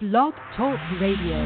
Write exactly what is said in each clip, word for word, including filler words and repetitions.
Blog Talk Radio.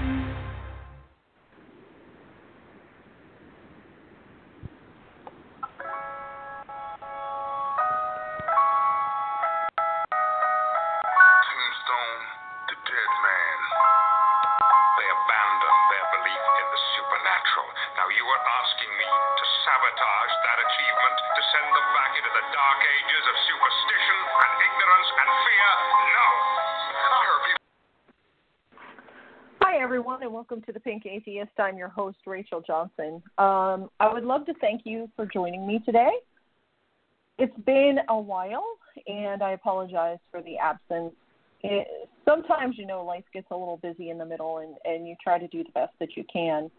And welcome to The Pink Atheist. I'm your host, Rachel Johnson. Um, I would love to thank you for joining me today. It's been a while, and I apologize for the absence. It, sometimes, you know, life gets a little busy in the middle, and, and you try to do the best that you can.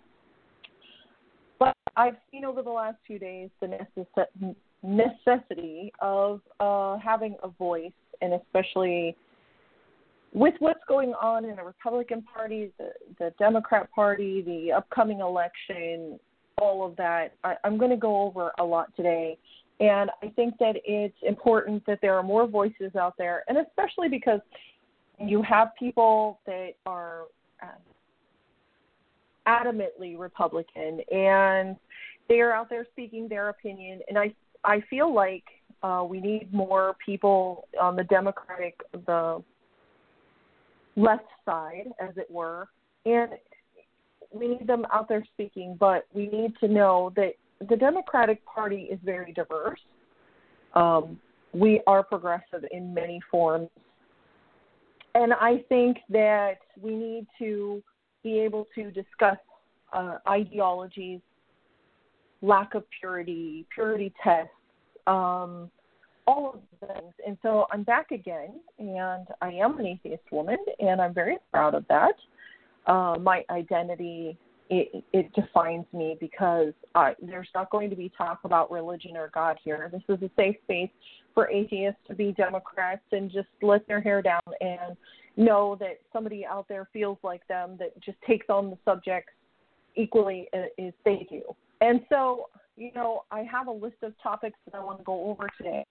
But I've seen over the last few days the necess- necessity of uh, having a voice, and especially with what's going on in the Republican Party, the, the Democrat Party, the upcoming election, all of that, I, I'm going to go over a lot today. And I think that it's important that there are more voices out there, and especially because you have people that are uh, adamantly Republican, and they are out there speaking their opinion. And I, I feel like uh, we need more people on the Democratic, the left side, as it were, and we need them out there speaking, but we need to know that the Democratic Party is very diverse. Um, we are progressive in many forms, and I think that we need to be able to discuss uh, ideologies, lack of purity, purity tests, um, all of the things. And so I'm back again, and I am an atheist woman, and I'm very proud of that. Uh, my identity, it, it defines me because I, there's not going to be talk about religion or God here. This is a safe space for atheists to be Democrats and just let their hair down and know that somebody out there feels like them that just takes on the subjects equally as they do. And so, you know, I have a list of topics that I want to go over today.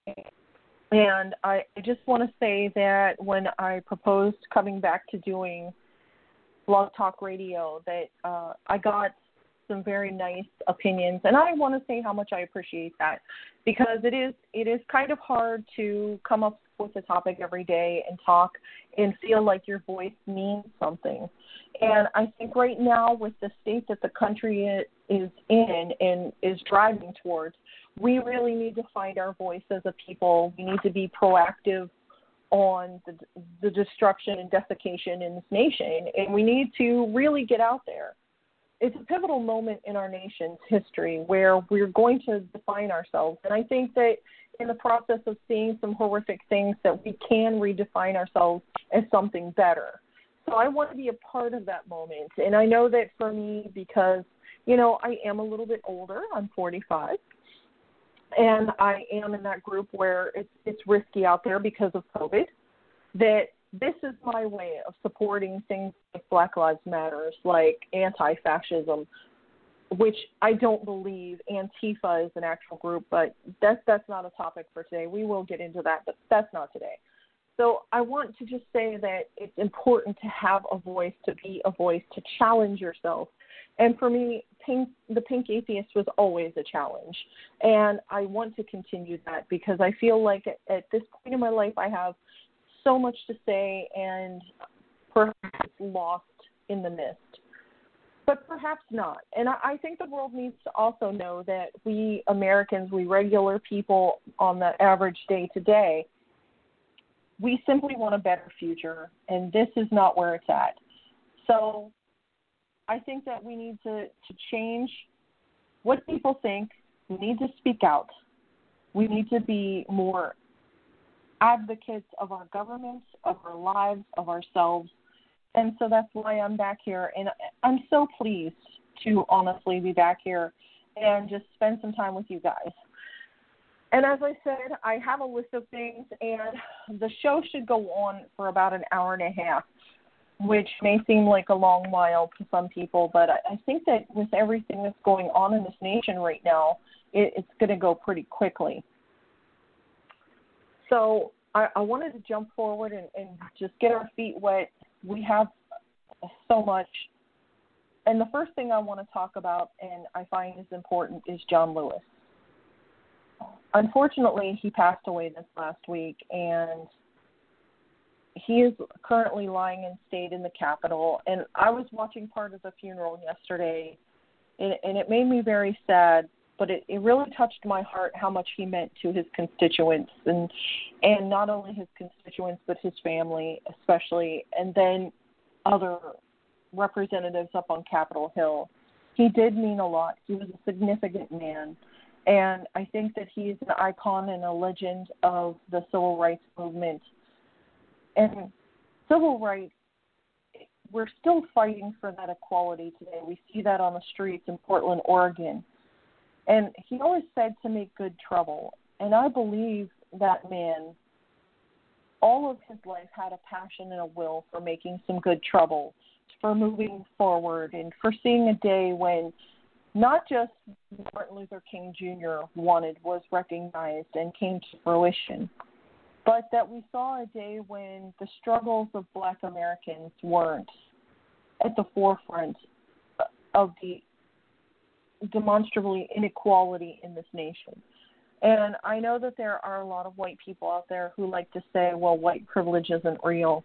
And I just want to say that when I proposed coming back to doing Blog Talk Radio, that uh, I got some very nice opinions. And I want to say how much I appreciate that, because it is it is kind of hard to come up with a topic every day and talk and feel like your voice means something. And I think right now, with the state that the country is in and is driving towards, we really need to find our voice as a people. We need to be proactive on the, the destruction and desiccation in this nation, and we need to really get out there. It's a pivotal moment in our nation's history where we're going to define ourselves, and I think that in the process of seeing some horrific things that we can redefine ourselves as something better. So I want to be a part of that moment, and I know that for me, because, you know, I am a little bit older, I'm forty-five, and I am in that group where it's, it's risky out there because of COVID, that this is my way of supporting things like Black Lives Matter, like anti-fascism, which I don't believe Antifa is an actual group, but that's, that's not a topic for today. We will get into that, but that's not today. So I want to just say that it's important to have a voice, to be a voice, to challenge yourself. And for me, pink, the Pink Atheist was always a challenge. And I want to continue that because I feel like at, at this point in my life I have so much to say and perhaps lost in the mist. But perhaps not. And I, I think the world needs to also know that we Americans, we regular people on the average day to day, we simply want a better future, and this is not where it's at. So I think that we need to, to change what people think. We need to speak out. We need to be more advocates of our governments, of our lives, of ourselves. And so that's why I'm back here. And I'm so pleased to honestly be back here and just spend some time with you guys. And as I said, I have a list of things, and the show should go on for about an hour and a half, which may seem like a long while to some people, but I, I think that with everything that's going on in this nation right now, it, it's going to go pretty quickly. So I, I wanted to jump forward and, and just get our feet wet we have so much. And the first thing I want to talk about, and I find is important, is John Lewis. Unfortunately, he passed away this last week, and he is currently lying in state in the Capitol. And I was watching part of the funeral yesterday, and, and it made me very sad, but it, it really touched my heart how much he meant to his constituents, and and not only his constituents, but his family especially, and then other representatives up on Capitol Hill. He did mean a lot. He was a significant man, and I think that he's an icon and a legend of the civil rights movement. And civil rights, we're still fighting for that equality today. We see that on the streets in Portland, Oregon. And he always said to make good trouble. And I believe that man, all of his life, had a passion and a will for making some good trouble, for moving forward, and for seeing a day when not just Martin Luther King Junior wanted was recognized and came to fruition, but that we saw a day when the struggles of Black Americans weren't at the forefront of the demonstrably inequality in this nation. And I know that there are a lot of white people out there who like to say, well, white privilege isn't real,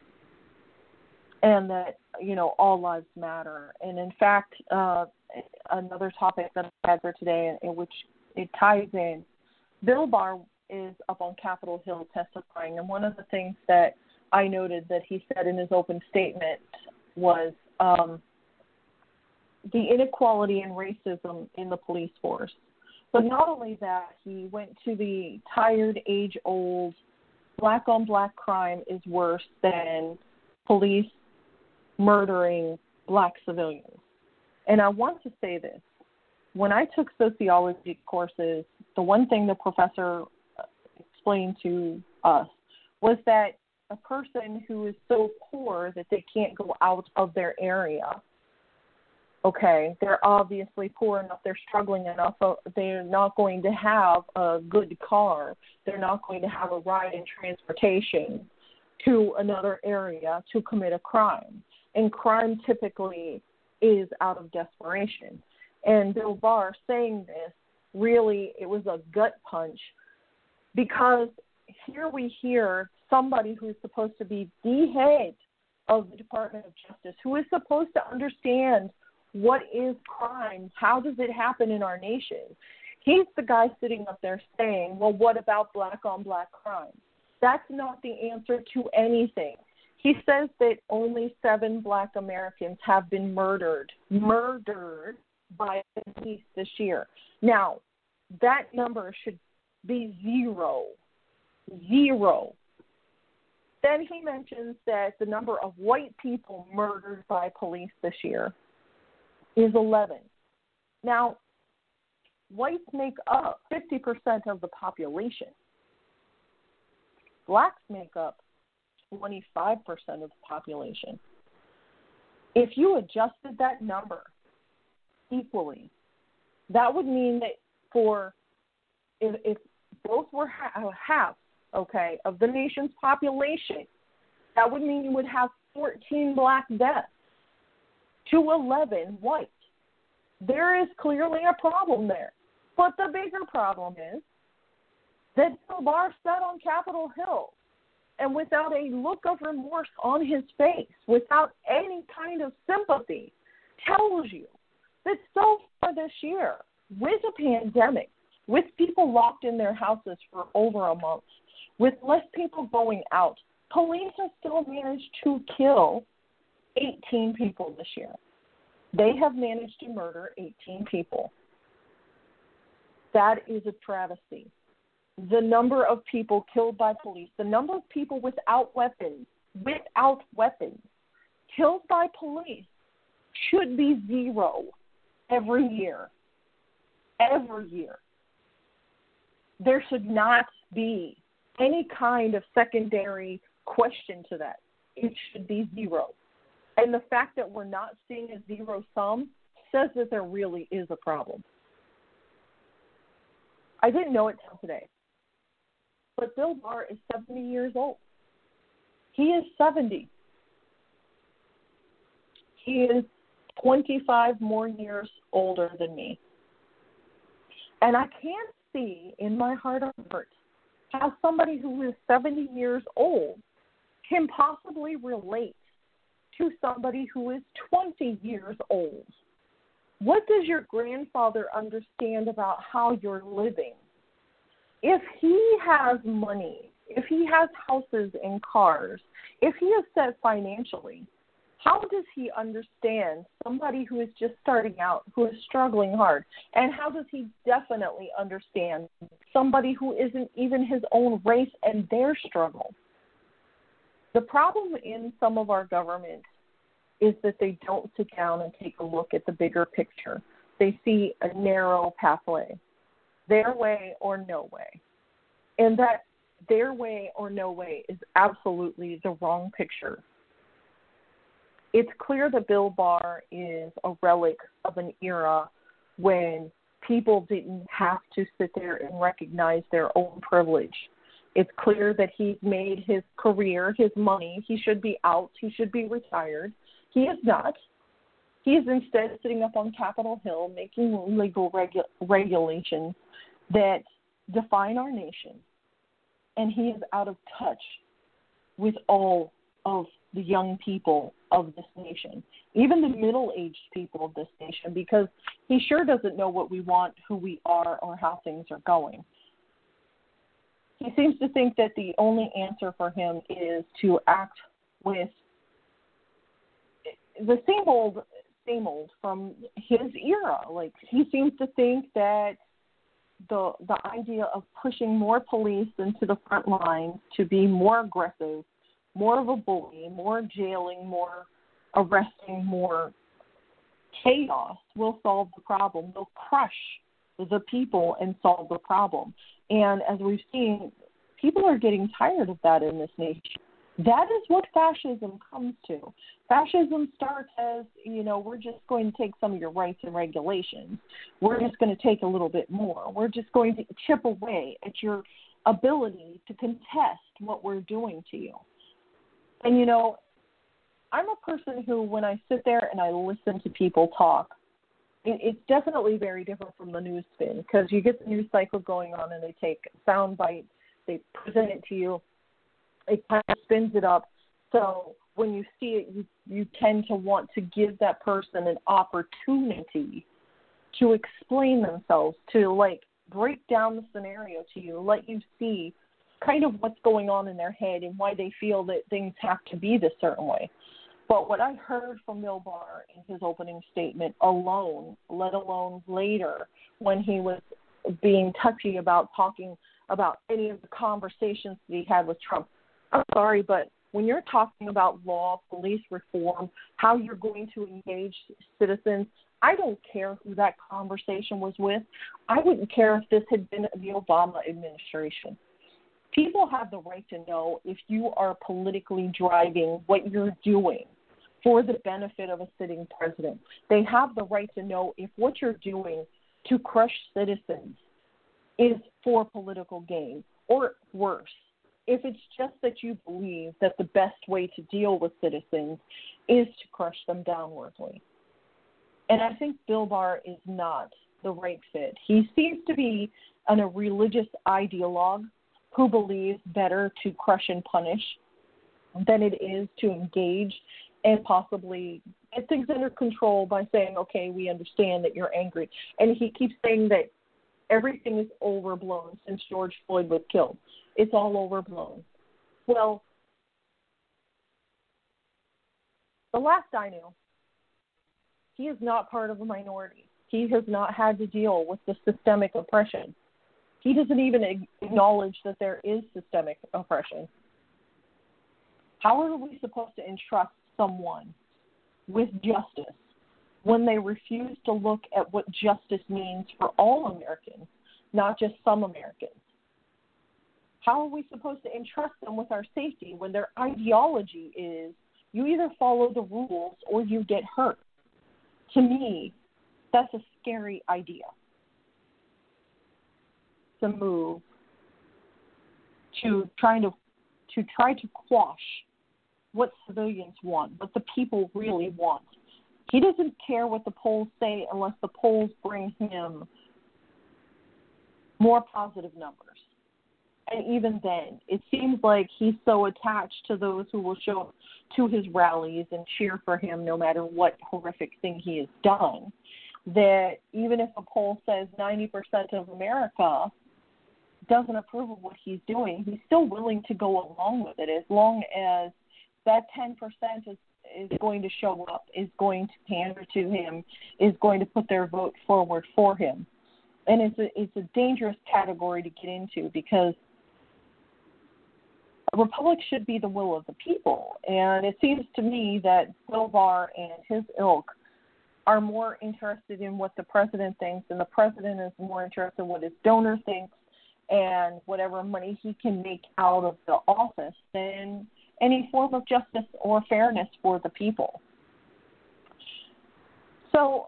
and that, you know, all lives matter. And in fact, uh, another topic that I had for today, in which it ties in, Bill Barr is up on Capitol Hill testifying, and one of the things that I noted that he said in his open statement was um, the inequality and racism in the police force. But not only that, he went to the tired, age-old, black-on-black crime is worse than police murdering black civilians. And I want to say this. When I took sociology courses, the one thing the professor explained to us was that a person who is so poor that they can't go out of their area, okay, they're obviously poor enough, they're struggling enough, they're not going to have a good car, they're not going to have a ride in transportation to another area to commit a crime. And crime typically is out of desperation. And Bill Barr saying this, really, it was a gut punch, because here we hear somebody who is supposed to be the head of the Department of Justice, who is supposed to understand what is crime, how does it happen in our nation. He's the guy sitting up there saying, well, what about black-on-black crime? That's not the answer to anything. He says that only seven black Americans have been murdered, murdered by the police this year. Now, that number should be zero, zero. Then he mentions that the number of white people murdered by police this year is eleven. Now, whites make up fifty percent of the population. Blacks make up twenty-five percent of the population. If you adjusted that number equally, that would mean that for if, if both were ha- half, okay, of the nation's population, that would mean you would have fourteen black deaths to eleven white. There is clearly a problem there. But the bigger problem is that Bill Barr sat on Capitol Hill, and without a look of remorse on his face, without any kind of sympathy, tells you that so far this year, with a pandemic, with people locked in their houses for over a month, with less people going out, police have still managed to kill eighteen people this year. They have managed to murder eighteen people. That is a travesty. The number of people killed by police, the number of people without weapons, without weapons, killed by police should be zero every year. Every year. There should not be any kind of secondary question to that. It should be zero. And the fact that we're not seeing a zero sum says that there really is a problem. I didn't know it till today. But Bill Barr is seventy years old. He is seventy. He is twenty-five more years older than me. And I can't see in my heart of hearts how somebody who is seventy years old can possibly relate to somebody who is twenty years old. What does your grandfather understand about how you're living? If he has money, if he has houses and cars, if he is set financially, how does he understand somebody who is just starting out, who is struggling hard? And how does he definitely understand somebody who isn't even his own race and their struggle? The problem in some of our government is that they don't sit down and take a look at the bigger picture. They see a narrow pathway, their way or no way. And that their way or no way is absolutely the wrong picture. It's clear that Bill Barr is a relic of an era when people didn't have to sit there and recognize their own privilege. It's clear that he's made his career, his money. He should be out. He should be retired. He is not. He is instead sitting up on Capitol Hill making legal regu- regulations that define our nation. And he is out of touch with all of the young people of this nation, even the middle-aged people of this nation, because he sure doesn't know what we want, who we are, or how things are going. He seems to think that the only answer for him is to act with the same old, same old from his era. Like, he seems to think that the the idea of pushing more police into the front lines to be more aggressive, more of a bully, more jailing, more arresting, more chaos will solve the problem. They'll crush the people and solve the problem. And as we've seen, people are getting tired of that in this nation. That is what fascism comes to. Fascism starts as, you know, we're just going to take some of your rights and regulations. We're just going to take a little bit more. We're just going to chip away at your ability to contest what we're doing to you. And, you know, I'm a person who, when I sit there and I listen to people talk, it, it's definitely very different from the news spin, because you get the news cycle going on and they take sound bites, they present it to you, it kind of spins it up. So when you see it, you, you tend to want to give that person an opportunity to explain themselves, to, like, break down the scenario to you, let you see kind of what's going on in their head and why they feel that things have to be this certain way. But what I heard from Bill Barr in his opening statement alone, let alone later when he was being touchy about talking about any of the conversations that he had with Trump, I'm sorry, but when you're talking about law, police reform, how you're going to engage citizens, I don't care who that conversation was with. I wouldn't care if this had been the Obama administration. People have the right to know if you are politically driving what you're doing for the benefit of a sitting president. They have the right to know if what you're doing to crush citizens is for political gain, or worse, if it's just that you believe that the best way to deal with citizens is to crush them downwardly. And I think Bill Barr is not the right fit. He seems to be an, a religious ideologue who believes better to crush and punish than it is to engage and possibly get things under control by saying, okay, we understand that you're angry. And he keeps saying that everything is overblown since George Floyd was killed. It's all overblown. Well, the last I knew, he is not part of a minority. He has not had to deal with the systemic oppression. He doesn't even acknowledge that there is systemic oppression. How are we supposed to entrust someone with justice when they refuse to look at what justice means for all Americans, not just some Americans? How are we supposed to entrust them with our safety when their ideology is you either follow the rules or you get hurt? To me, that's a scary idea to move to trying to to try to quash what civilians want, what the people really want, He doesn't care what the polls say unless the polls bring him more positive numbers. And even then, it seems like he's so attached to those who will show up to his rallies and cheer for him no matter what horrific thing he has done, that even if a poll says ninety percent of America doesn't approve of what he's doing, he's still willing to go along with it as long as that ten percent is, is going to show up, is going to pander to him, is going to put their vote forward for him. And it's a, it's a dangerous category to get into because a republic should be the will of the people. And it seems to me that Bill Barr and his ilk are more interested in what the president thinks, and the president is more interested in what his donor thinks and whatever money he can make out of the office than any form of justice or fairness for the people. So,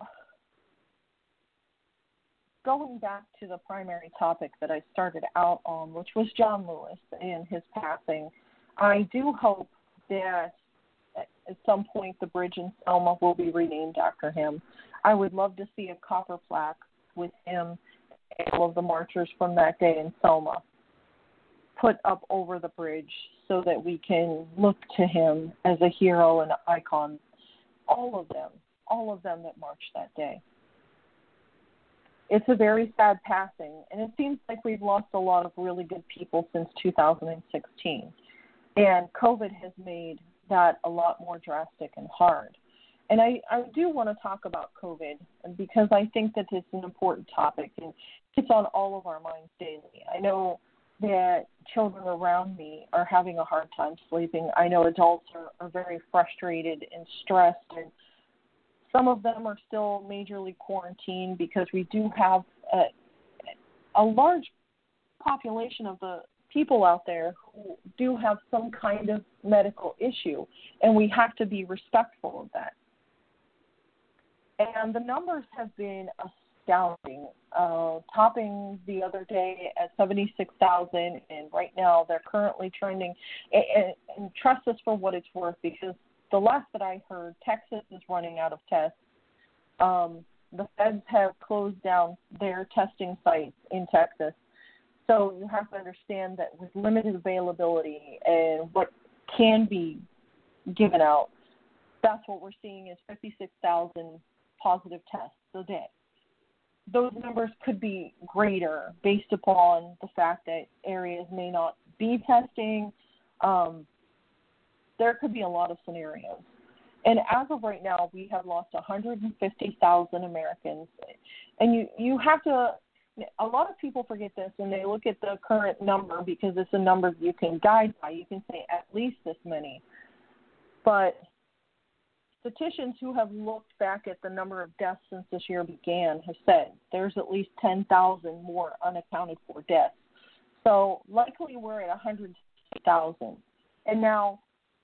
going back to the primary topic that I started out on, which was John Lewis and his passing, I do hope that at some point the bridge in Selma will be renamed after him. I would love to see a copper plaque with him and all of the marchers from that day in Selma put up over the bridge so that we can look to him as a hero and icon. All of them, all of them that marched that day. It's a very sad passing, and it seems like we've lost a lot of really good people since two thousand sixteen. And COVID has made that a lot more drastic and hard. And I, I do want to talk about COVID because I think that it's an important topic, and it's on all of our minds daily. I know that children around me are having a hard time sleeping. I know adults are, are very frustrated and stressed, and some of them are still majorly quarantined because we do have a, a large population of the people out there who do have some kind of medical issue, and we have to be respectful of that. And the numbers have been astounding, uh, topping the other day at seventy-six thousand, and right now they're currently trending. And, and trust us for what it's worth, because the last that I heard, Texas is running out of tests. Um, the feds have closed down their testing sites in Texas. So you have to understand that with limited availability and what can be given out, that's what we're seeing is fifty-six thousand positive tests a day. Those numbers could be greater based upon the fact that areas may not be testing. Um, there could be a lot of scenarios. And as of right now, we have lost one hundred fifty thousand Americans. And you, you have to, a lot of people forget this, and they look at the current number because it's a number you can guide by. You can say at least this many. But statisticians who have looked back at the number of deaths since this year began have said there's at least ten thousand more unaccounted for deaths. So likely we're at one hundred sixty thousand. And now,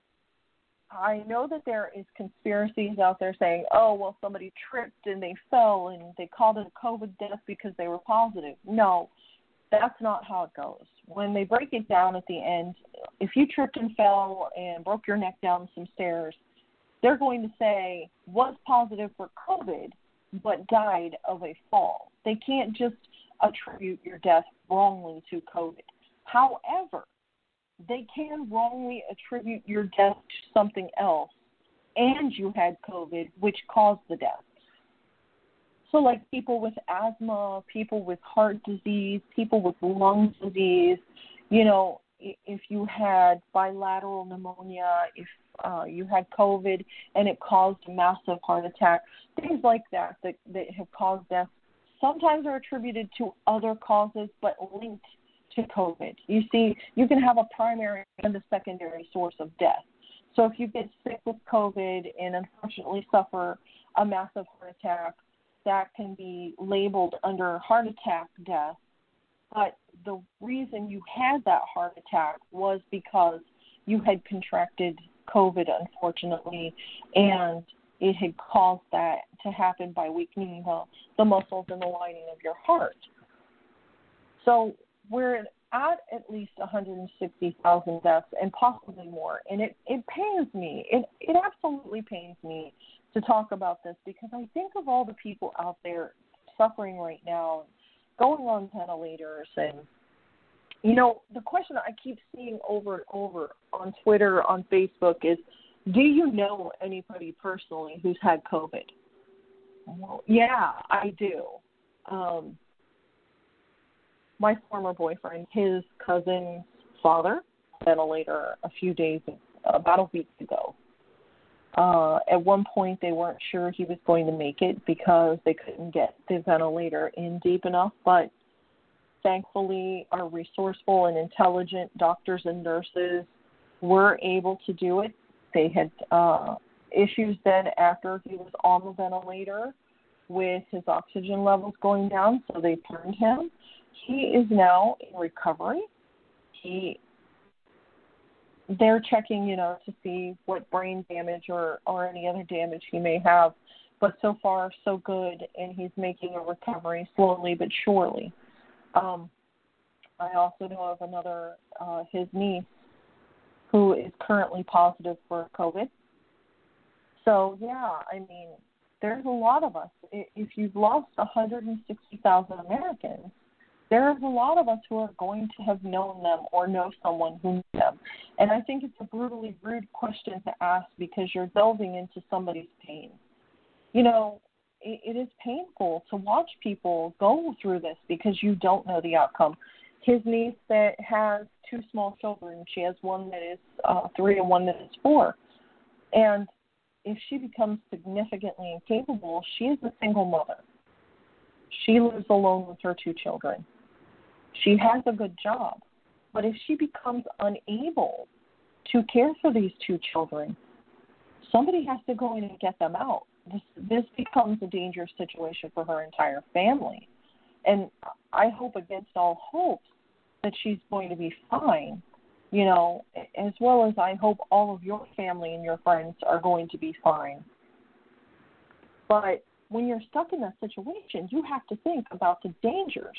I know that there is conspiracies out there saying, oh, well, somebody tripped and they fell and they called it a COVID death because they were positive. No, that's not how it goes. When they break it down at the end, if you tripped and fell and broke your neck down some stairs, they're going to say was positive for COVID but died of a fall. They can't just attribute your death wrongly to COVID. However, they can wrongly attribute your death to something else, and you had COVID, which caused the death. So like people with asthma, people with heart disease, people with lung disease, you know, if you had bilateral pneumonia, if uh, you had COVID and it caused a massive heart attack, things like that, that that have caused death sometimes are attributed to other causes but linked to COVID. You see, you can have a primary and a secondary source of death. So if you get sick with COVID and unfortunately suffer a massive heart attack, that can be labeled under heart attack death. But the reason you had that heart attack was because you had contracted COVID, unfortunately, and it had caused that to happen by weakening the, the muscles in the lining of your heart. So we're at at least one hundred sixty thousand deaths and possibly more. And it, it pains me. It, it absolutely pains me to to talk about this because I think of all the people out there suffering right now, going on ventilators. And, you know, the question I keep seeing over and over on Twitter, on Facebook is, do you know anybody personally who's had COVID? Well, yeah, I do. Um, my former boyfriend, his cousin's father, ventilator a few days, about a week ago. Uh, at one point, they weren't sure he was going to make it because they couldn't get the ventilator in deep enough, but thankfully our resourceful and intelligent doctors and nurses were able to do it. They had uh, issues then after he was on the ventilator with his oxygen levels going down, so they turned him. He is now in recovery. He They're checking, you know, to see what brain damage or, or any other damage he may have. But so far, so good, and he's making a recovery slowly but surely. Um, I also know of another, uh, his niece, who is currently positive for COVID. So, yeah, I mean, there's a lot of us. If you've lost one hundred sixty thousand Americans, there's a lot of us who are going to have known them or know someone who knew them. And I think it's a brutally rude question to ask because you're delving into somebody's pain. You know, it, it is painful to watch people go through this because you don't know the outcome. His niece that has two small children, she has one that is uh, three and one that is four. And if she becomes significantly incapable, she is a single mother. She lives alone with her two children. She has a good job, but if she becomes unable to care for these two children, somebody has to go in and get them out. This, this becomes a dangerous situation for her entire family. And I hope against all hopes that she's going to be fine, you know, as well as I hope all of your family and your friends are going to be fine. But when you're stuck in that situation, you have to think about the dangers.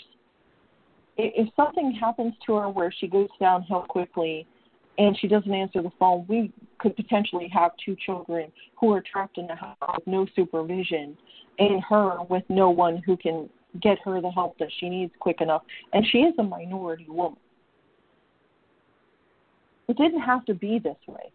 If something happens to her where she goes downhill quickly and she doesn't answer the phone, we could potentially have two children who are trapped in the house with no supervision and her with no one who can get her the help that she needs quick enough. And she is a minority woman. It didn't have to be this way.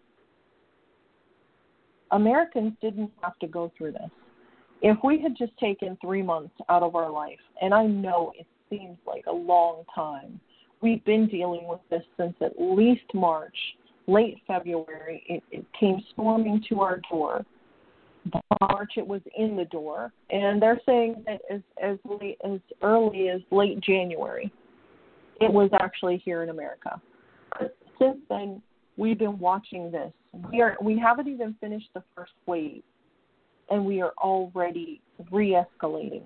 Americans didn't have to go through this. If we had just taken three months out of our life, and I know it seems like a long time, we've been dealing with this since at least March, late February. It, it came storming to our door. By March, it was in the door, and they're saying that as as late as early as late January, it was actually here in America. But since then, we've been watching this. We are we haven't even finished the first wave, and we are already re-escalating.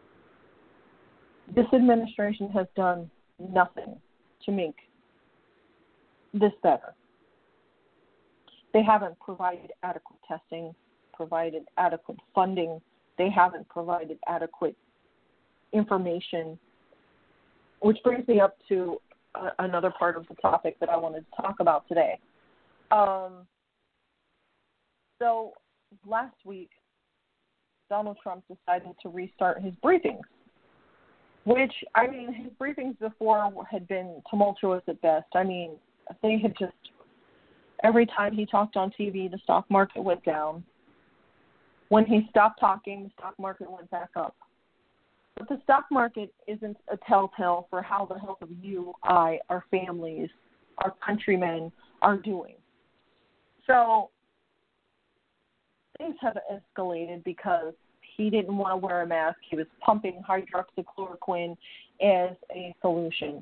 This administration has done nothing to make this better. They haven't provided adequate testing, provided adequate funding. They haven't provided adequate information, which brings me up to uh, another part of the topic that I wanted to talk about today. Um, so last week, Donald Trump decided to restart his briefings, which, I mean, his briefings before had been tumultuous at best. I mean, they had just, every time he talked on T V, the stock market went down. When he stopped talking, the stock market went back up. But the stock market isn't a telltale for how the health of you, I, our families, our countrymen are doing. So things have escalated because he didn't want to wear a mask. He was pumping hydroxychloroquine as a solution.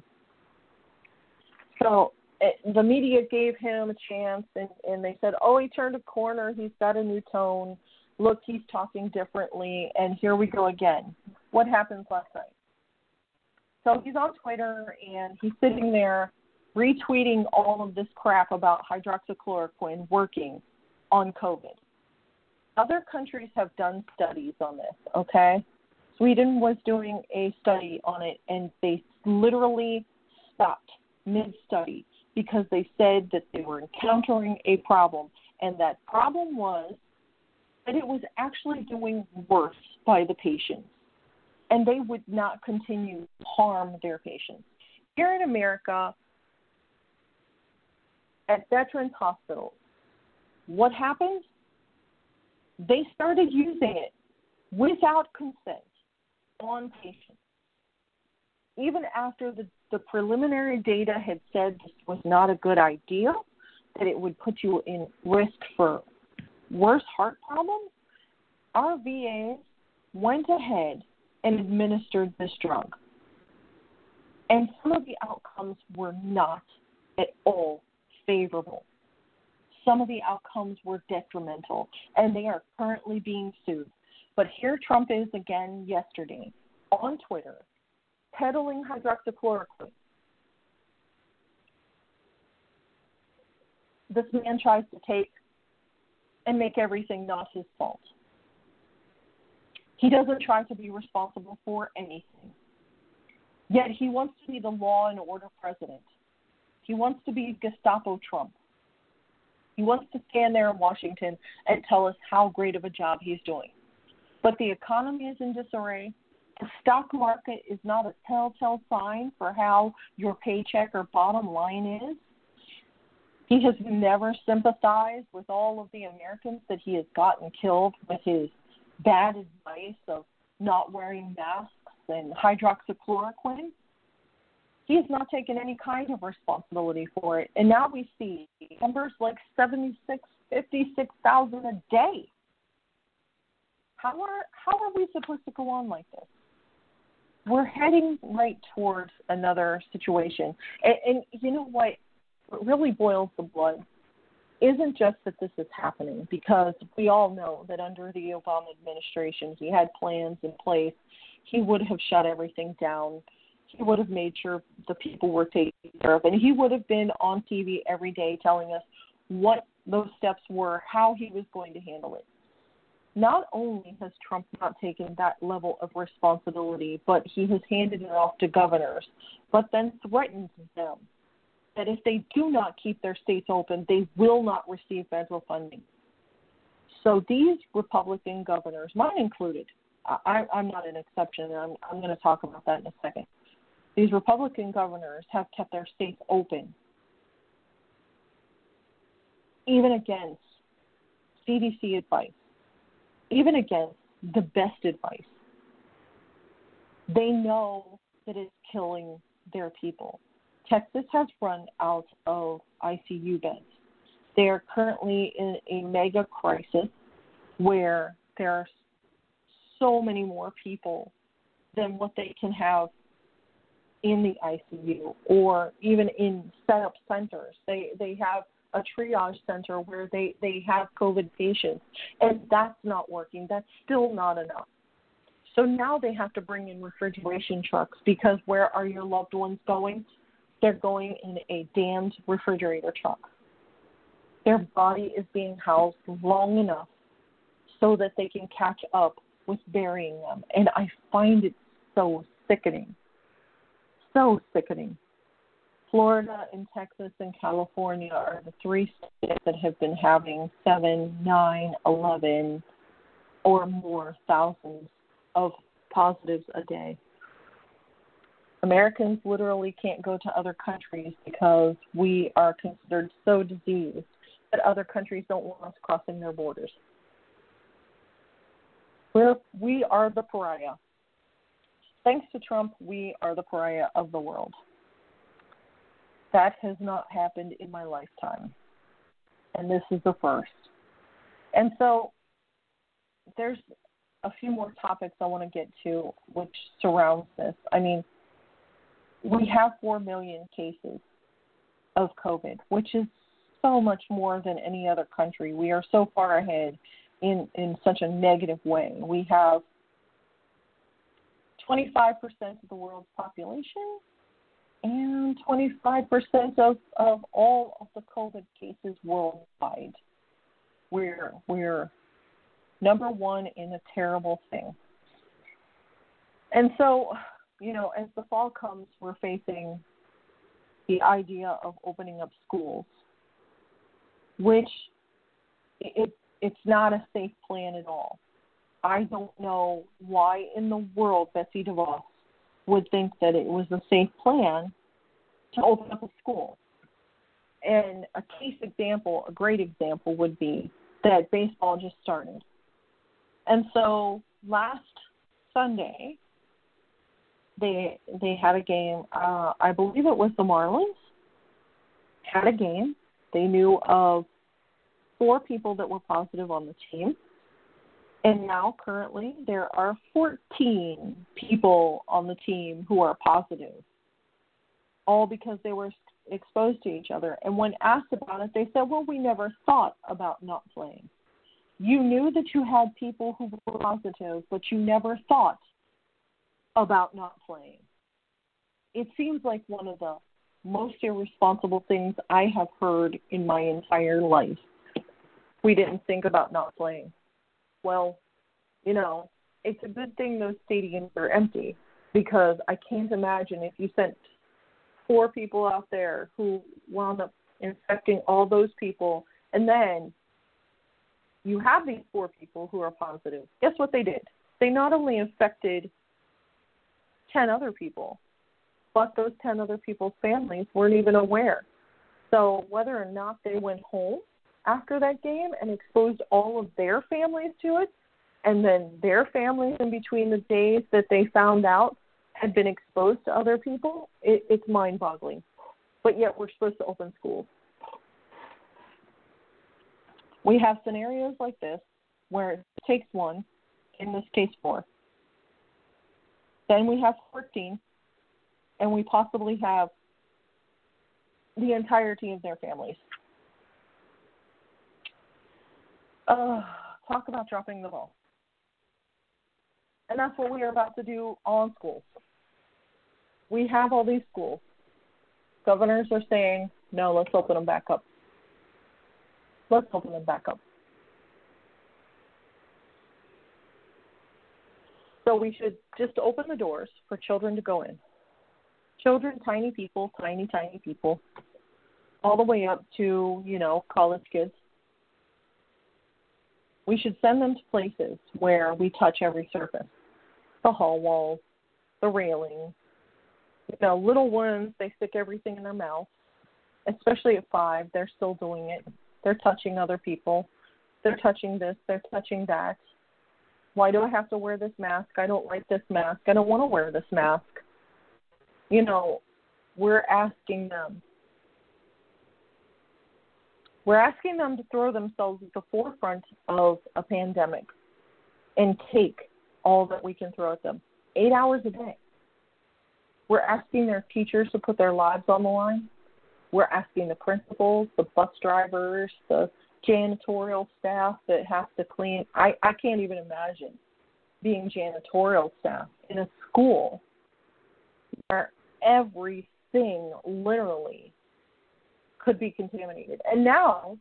So it, the media gave him a chance, and, and they said, oh, he turned a corner. He's got a new tone. Look, he's talking differently, and here we go again. What happened last night? So he's on Twitter, and he's sitting there retweeting all of this crap about hydroxychloroquine working on COVID. Other countries have done studies on this, okay? Sweden was doing a study on it, and they literally stopped mid-study because they said that they were encountering a problem, and that problem was that it was actually doing worse by the patients, and they would not continue to harm their patients. Here in America, at Veterans Hospitals, what happened? They started using it without consent on patients. Even after the, the preliminary data had said this was not a good idea, that it would put you in risk for worse heart problems, our V As went ahead and administered this drug. And some of the outcomes were not at all favorable. Some of the outcomes were detrimental, and they are currently being sued. But here Trump is again yesterday on Twitter, peddling hydroxychloroquine. This man tries to take and make everything not his fault. He doesn't try to be responsible for anything. Yet he wants to be the law and order president. He wants to be Gestapo Trump. He wants to stand there in Washington and tell us how great of a job he's doing. But the economy is in disarray. The stock market is not a telltale sign for how your paycheck or bottom line is. He has never sympathized with all of the Americans that he has gotten killed with his bad advice of not wearing masks and hydroxychloroquine. He has not taken any kind of responsibility for it. And now we see numbers like seventy-six, fifty-six thousand a day. How are, how are we supposed to go on like this? We're heading right towards another situation. And, and you know what? What really boils the blood isn't just that this is happening, because we all know that under the Obama administration, he had plans in place. He would have shut everything down. He would have made sure the people were taken care of. And he would have been on T V every day telling us what those steps were, how he was going to handle it. Not only has Trump not taken that level of responsibility, but he has handed it off to governors, but then threatens them that if they do not keep their states open, they will not receive federal funding. So these Republican governors, mine included, I, I'm not an exception, and I'm, I'm going to talk about that in a second. These Republican governors have kept their states open, even against C D C advice, even against the best advice. They know that it's killing their people. Texas has run out of I C U beds. They are currently in a mega crisis where there are so many more people than what they can have in the I C U or even in set-up centers. They they have a triage center where they, they have COVID patients, and that's not working. That's still not enough. So now they have to bring in refrigeration trucks, because where are your loved ones going? They're going in a damned refrigerator truck. Their body is being housed long enough so that they can catch up with burying them. And I find it so sickening. So sickening. Florida and Texas and California are the three states that have been having seven, nine, eleven, or more thousands of positives a day. Americans literally can't go to other countries because we are considered so diseased that other countries don't want us crossing their borders. We're, we are the pariah. Thanks to Trump, we are the pariah of the world. That has not happened in my lifetime, and this is the first. And so there's a few more topics I want to get to which surrounds this. I mean, we have four million cases of COVID, which is so much more than any other country. We are so far ahead in, in such a negative way. We have twenty-five percent of the world's population and twenty-five percent of, of all of the COVID cases worldwide. We're, we're number one in a terrible thing. And so, you know, as the fall comes, we're facing the idea of opening up schools, which it it's not a safe plan at all. I don't know why in the world Betsy DeVos would think that it was a safe plan to open up a school. And a case example, a great example would be that baseball just started. And so last Sunday, they they had a game, uh, I believe it was the Marlins, had a game. They knew of four people that were positive on the team. And now currently there are fourteen people on the team who are positive, all because they were exposed to each other. And when asked about it, they said, well, we never thought about not playing. You knew that you had people who were positive, but you never thought about not playing. It seems like one of the most irresponsible things I have heard in my entire life. We didn't think about not playing. Well, you know, it's a good thing those stadiums are empty, because I can't imagine if you sent four people out there who wound up infecting all those people, and then you have these four people who are positive. Guess what they did? They not only infected ten other people, but those ten other people's families weren't even aware. So whether or not they went home after that game and exposed all of their families to it, and then their families in between the days that they found out had been exposed to other people, it, it's mind-boggling. But yet we're supposed to open schools. We have scenarios like this where it takes one, in this case four. Then we have fourteen, and we possibly have the entirety of their families. Uh, talk about dropping the ball. And that's what we are about to do on schools. We have all these schools. Governors are saying, no, let's open them back up. Let's open them back up. So we should just open the doors for children to go in. Children, tiny people, tiny, tiny people, all the way up to, you know, college kids. We should send them to places where we touch every surface. The hall walls, the railing. You know, little ones, they stick everything in their mouth. Especially at five, they're still doing it. They're touching other people. They're touching this. They're touching that. Why do I have to wear this mask? I don't like this mask. I don't want to wear this mask. You know, we're asking them. We're asking them to throw themselves at the forefront of a pandemic and take all that we can throw at them. Eight hours a day. We're asking their teachers to put their lives on the line. We're asking the principals, the bus drivers, the janitorial staff that have to clean. I, I can't even imagine being janitorial staff in a school where everything literally could be contaminated. And now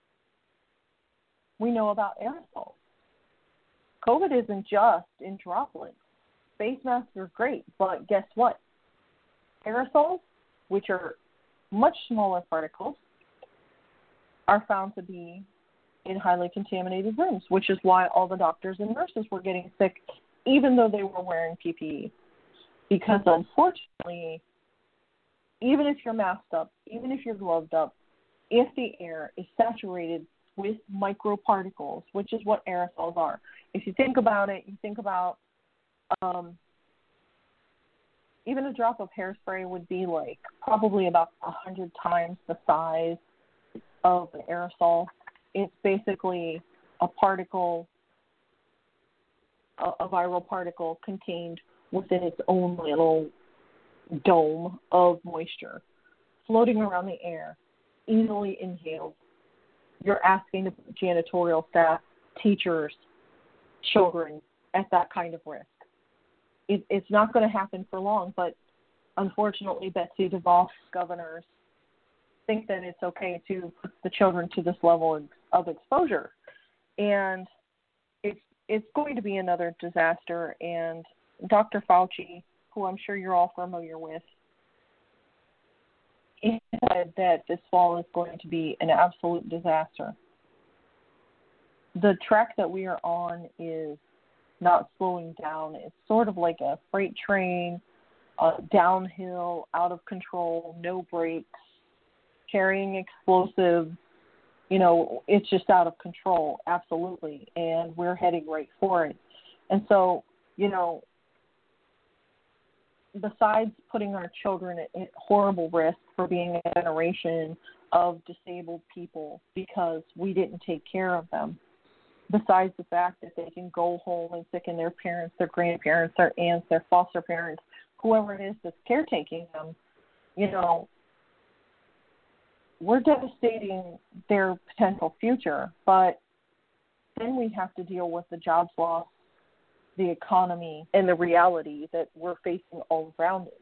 we know about aerosols. COVID isn't just in droplets. Face masks are great, but guess what? Aerosols, which are much smaller particles, are found to be in highly contaminated rooms, which is why all the doctors and nurses were getting sick, even though they were wearing P P E. Because unfortunately, even if you're masked up, even if you're gloved up, if the air is saturated with microparticles, which is what aerosols are. If you think about it, you think about um, even a drop of hairspray would be like probably about one hundred times the size of the aerosol. It's basically a particle, a, a viral particle contained within its own little dome of moisture, floating around the air, easily inhaled. You're asking the janitorial staff, teachers, children at that kind of risk. It, it's not going to happen for long, but unfortunately, Betsy DeVos governors think that it's okay to put the children to this level of, of exposure. And it's it's going to be another disaster. And Doctor Fauci, who I'm sure you're all familiar with, he said that this fall is going to be an absolute disaster. the track that we are on is not slowing down. It's sort of like a freight train, uh, downhill, out of control, no brakes, carrying explosives. You know, it's just out of control, absolutely, and we're heading right for it. And so, you know, besides putting our children at, at horrible risk for being a generation of disabled people because we didn't take care of them, besides the fact that they can go home and sicken their parents, their grandparents, their aunts, their foster parents, whoever it is that's caretaking them, you know, we're devastating their potential future. But then we have to deal with the jobs loss, the economy, and the reality that we're facing all around it.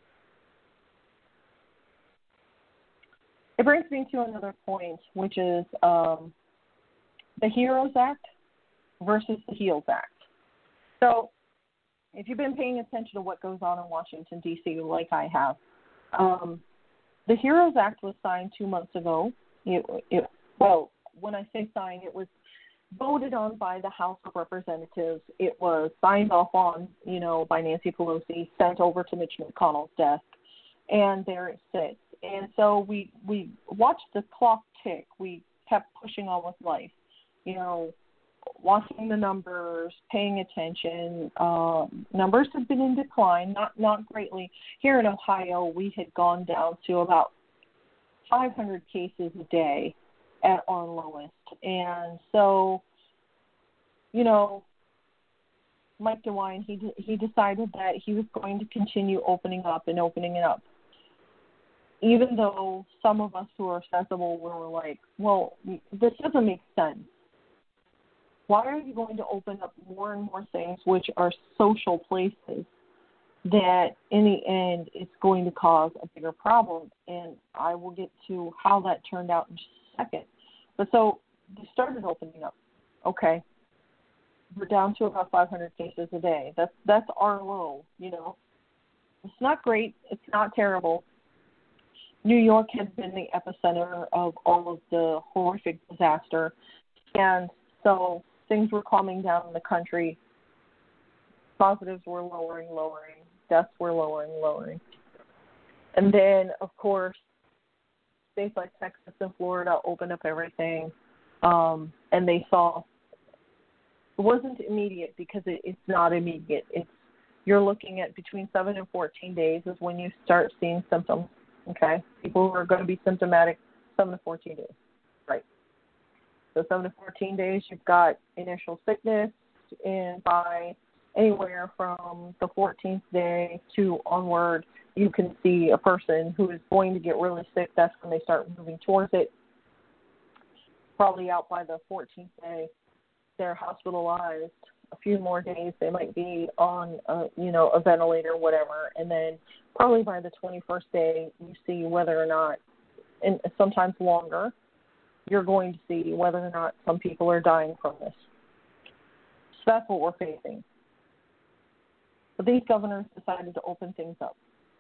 It brings me to another point, which is um, the HEROES Act versus the HEALS Act. So if you've been paying attention to what goes on in Washington, D C, like I have, um, the HEROES Act was signed two months ago. It, it, well, when I say signed, it was voted on by the House of Representatives. It was signed off on, you know, by Nancy Pelosi, sent over to Mitch McConnell's desk, and there it sits. And so we we watched the clock tick. We kept pushing on with life, you know, watching the numbers, paying attention. Um, numbers have been in decline, not not greatly. Here in Ohio, we had gone down to about five hundred cases a day at our lowest. And so, you know, Mike DeWine, he he decided that he was going to continue opening up and opening it up. Even though some of us who are sensible were like, well, this doesn't make sense. Why are you going to open up more and more things which are social places that in the end it's going to cause a bigger problem? And I will get to how that turned out in just a second. But so they started opening up. Okay, we're down to about five hundred cases a day. That's that's our low, you know. It's not great. It's not terrible. New York had been the epicenter of all of the horrific disaster. And so things were calming down in the country. Positives were lowering, lowering. Deaths were lowering, lowering. And then, of course, states like Texas and Florida opened up everything. Um, and they saw it wasn't immediate because it, it's not immediate. It's you're looking at between seven and fourteen days is when you start seeing symptoms. Okay, people who are going to be symptomatic, seven to fourteen days, right? So seven to fourteen days, you've got initial sickness, and by anywhere from the fourteenth day to onward, you can see a person who is going to get really sick. That's when they start moving towards it. Probably out by the fourteenth day, they're hospitalized. A few more days, they might be on, a, you know, a ventilator, or whatever, and then probably by the twenty-first day, you see whether or not, and sometimes longer, you're going to see whether or not some people are dying from this. So that's what we're facing. But these governors decided to open things up.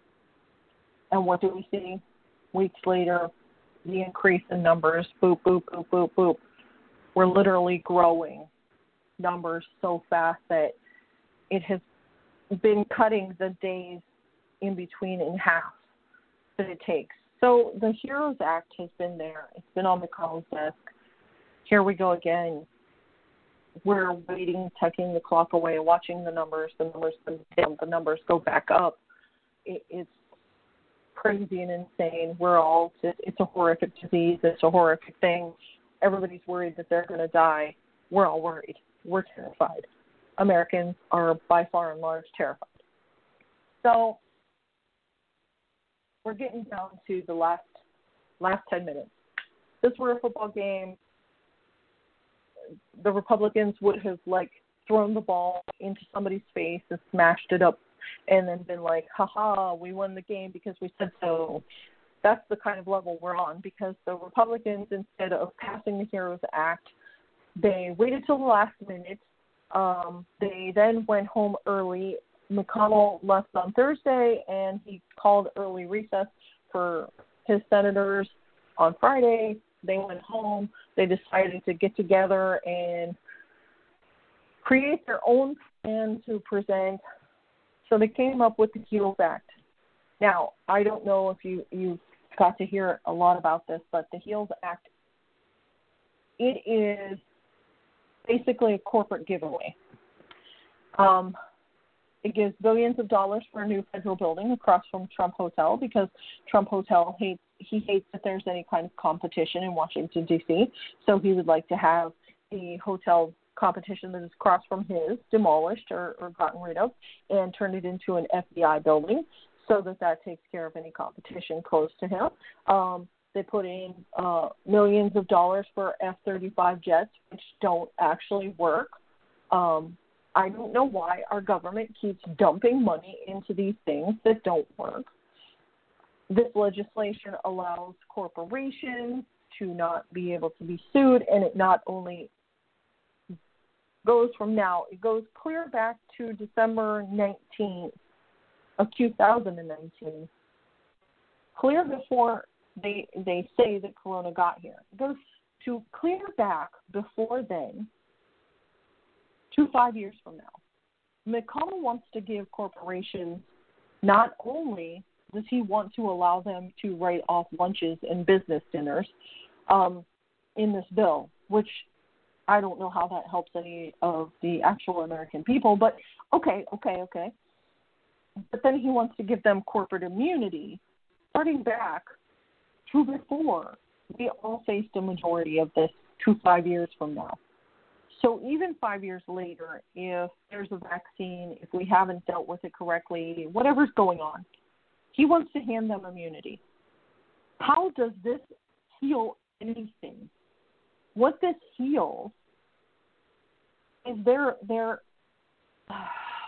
And what do we see? Weeks later, the increase in numbers, boop, boop, boop, boop, boop. We're literally growing numbers so fast that it has been cutting the days in between in half that it takes. So the HEROES Act has been there. It's been on McConnell's desk. Here we go again. We're waiting, tucking the clock away, watching the numbers. The numbers go down. The numbers go back up. It, it's crazy and insane. We're all just, it's a horrific disease. It's a horrific thing. Everybody's worried that they're going to die. We're all worried. We're terrified. Americans are by far and large terrified. So we're getting down to the last last ten minutes. If this were a football game, the Republicans would have like thrown the ball into somebody's face and smashed it up and then been like, haha, we won the game because we said so. That's the kind of level we're on, because the Republicans, instead of passing the HEROES Act, they waited till the last minute. Um, they then went home early. McConnell left on Thursday, and he called early recess for his senators on Friday. they went home. They decided to get together and create their own plan to present. So they came up with the HEALS Act. Now, I don't know if you, you got to hear a lot about this, but the HEALS Act, it is basically a corporate giveaway. Um, it gives billions of dollars for a new federal building across from Trump Hotel because Trump Hotel hates, he hates that there's any kind of competition in Washington, D C, so he would like to have the hotel competition that is across from his demolished or, or gotten rid of and turned it into an F B I building so that that takes care of any competition close to him. Um, they put in uh, millions of dollars for F thirty-five jets, which don't actually work. Um, I don't know why our government keeps dumping money into these things that don't work. This legislation allows corporations to not be able to be sued, and it not only goes from now, it goes clear back to December nineteenth of two thousand nineteen, clear before they they say that Corona got here. It goes to clear back before then to five years from now. McConnell wants to give corporations, not only does he want to allow them to write off lunches and business dinners um, in this bill, which I don't know how that helps any of the actual American people, but okay, okay, okay. But then he wants to give them corporate immunity, starting back to before we all faced a majority of this to five years from now. So even five years later, if there's a vaccine, if we haven't dealt with it correctly, whatever's going on, he wants to hand them immunity. How does this heal anything? What this heals is their their uh,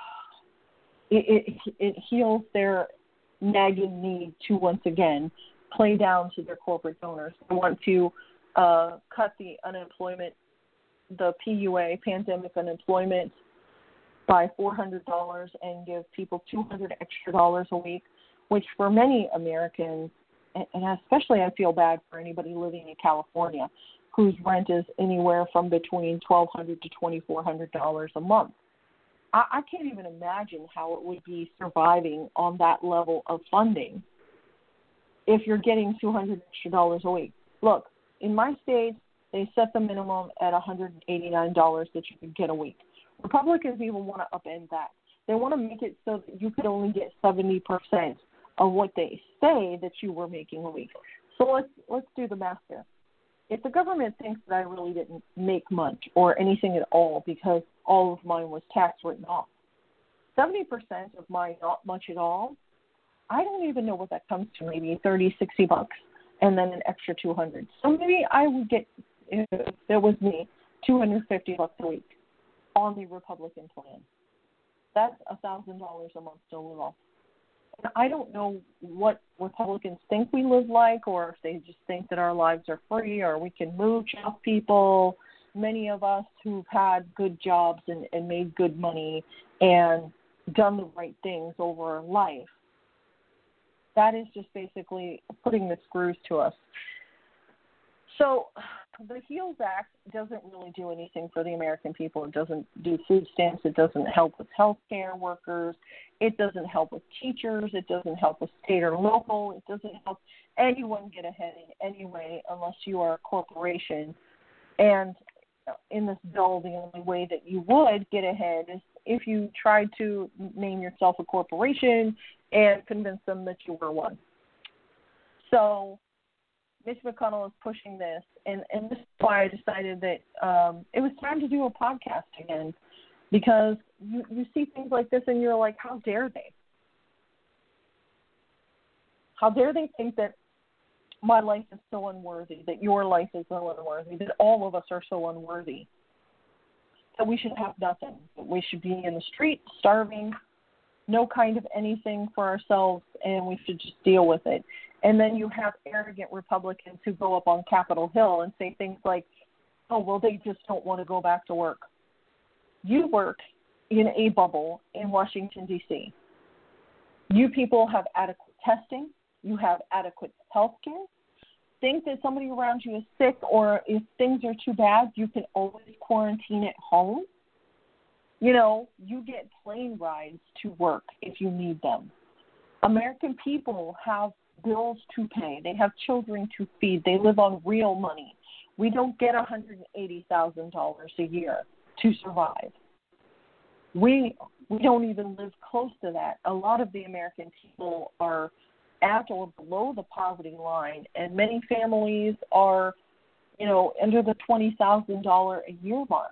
it, it it heals their nagging need to once again play down to their corporate donors. They want to uh, cut the unemployment, the P U A, pandemic unemployment, by four hundred dollars and give people two hundred extra dollars a week, which for many Americans, and especially I feel bad for anybody living in California, whose rent is anywhere from between twelve hundred dollars to twenty-four hundred dollars a month. I, I can't even imagine how it would be surviving on that level of funding if you're getting two hundred extra dollars a week. Look, in my state, they set the minimum at one hundred eighty-nine dollars that you could get a week. Republicans even want to upend that. They want to make it so that you could only get seventy percent of what they say that you were making a week. So let's let's do the math here. If the government thinks that I really didn't make much or anything at all because all of mine was tax written off, seventy percent of my not much at all, I don't even know what that comes to, maybe thirty, sixty bucks, and then an extra two hundred. So maybe I would get, if it was me, two hundred fifty bucks a week on the Republican plan. That's one thousand dollars a month to live off. And I don't know what Republicans think we live like, or if they just think that our lives are free or we can mooch off people. Many of us who've had good jobs and, and made good money and done the right things over life, that is just basically putting the screws to us. So the HEALS Act doesn't really do anything for the American people. It doesn't do food stamps. It doesn't help with health care workers. It doesn't help with teachers. It doesn't help with state or local. It doesn't help anyone get ahead in any way unless you are a corporation. And in this bill, the only way that you would get ahead is if you tried to name yourself a corporation and convince them that you were one. So Mitch McConnell is pushing this, and, and this is why I decided that um, it was time to do a podcast again, because you, you see things like this and you're like, how dare they? How dare they think that my life is so unworthy, that your life is so unworthy, that all of us are so unworthy, that we should have nothing, that we should be in the street starving, no kind of anything for ourselves, and we should just deal with it. And then you have arrogant Republicans who go up on Capitol Hill and say things like, oh, well, they just don't want to go back to work. You work in a bubble in Washington, D C. You people have adequate testing. You have adequate health care. think that somebody around you is sick or if things are too bad, you can always quarantine at home. You know, you get plane rides to work if you need them. American people have bills to pay. They have children to feed. They live on real money. We don't get one hundred eighty thousand dollars a year to survive. We we don't even live close to that. A lot of the American people are at or below the poverty line, and many families are, you know, under the twenty thousand dollars a year mark.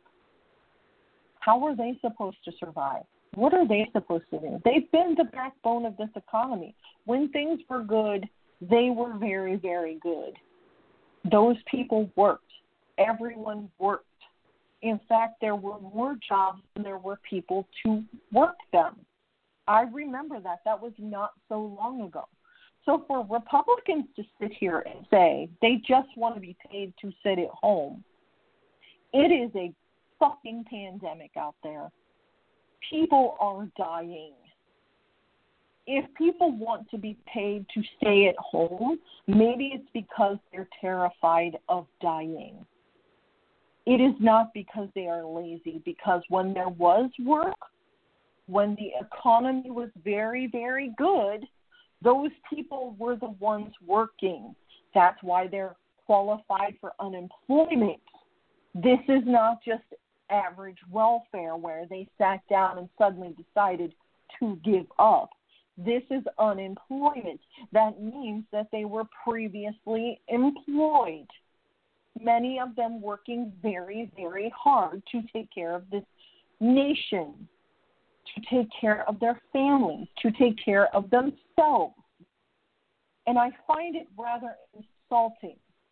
How are they supposed to survive? What are they supposed to do? They've been the backbone of this economy. When things were good, they were very, very good. Those people worked. Everyone worked. In fact, there were more jobs than there were people to work them. I remember that. That was not so long ago. So for Republicans to sit here and say they just want to be paid to sit at home, it is a fucking pandemic out there. People are dying. If people want to be paid to stay at home, maybe it's because they're terrified of dying. It is not because they are lazy, because when there was work, when the economy was very, very good, those people were the ones working. That's why they're qualified for unemployment. This is not just average welfare where they sat down and suddenly decided to give up. This is unemployment. That means that they were previously employed. Many of them working very, very hard to take care of this nation, to take care of their families, to take care of themselves. And I find it rather insulting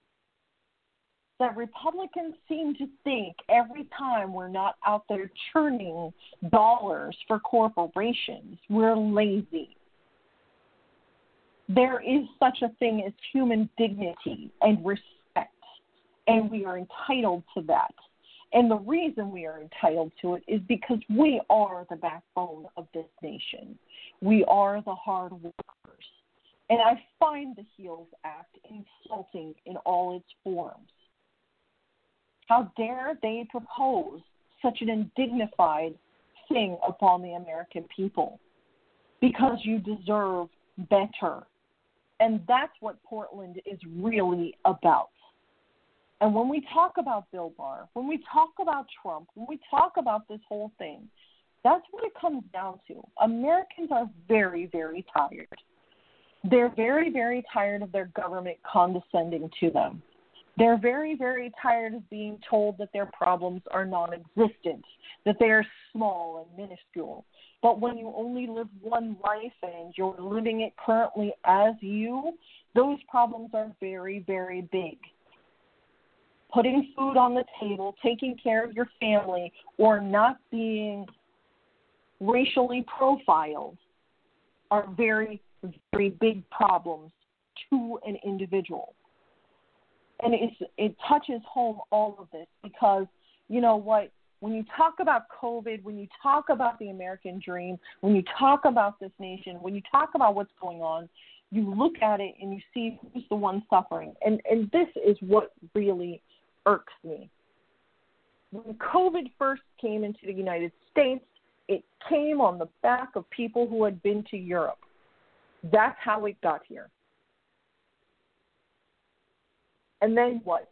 that Republicans seem to think every time we're not out there churning dollars for corporations, we're lazy. There is such a thing as human dignity and respect, and we are entitled to that. And the reason we are entitled to it is because we are the backbone of this nation. We are the hard workers. And I find the HEALS Act insulting in all its forms. How dare they propose such an undignified thing upon the American people? Because you deserve better. And that's what Portland is really about. And when we talk about Bill Barr, when we talk about Trump, when we talk about this whole thing, that's what it comes down to. Americans are very, very tired. They're very, very tired of their government condescending to them. They're very, very tired of being told that their problems are non-existent, that they are small and minuscule. But when you only live one life and you're living it currently as you, those problems are very, very big. Putting food on the table, taking care of your family, or not being racially profiled are very, very big problems to an individual. And it's, it touches home all of this because, you know what, when you talk about COVID, when you talk about the American dream, when you talk about this nation, when you talk about what's going on, you look at it and you see who's the one suffering. And, and this is what really irks me. When COVID first came into the United States, it came on the back of people who had been to Europe. That's how it got here. And then what?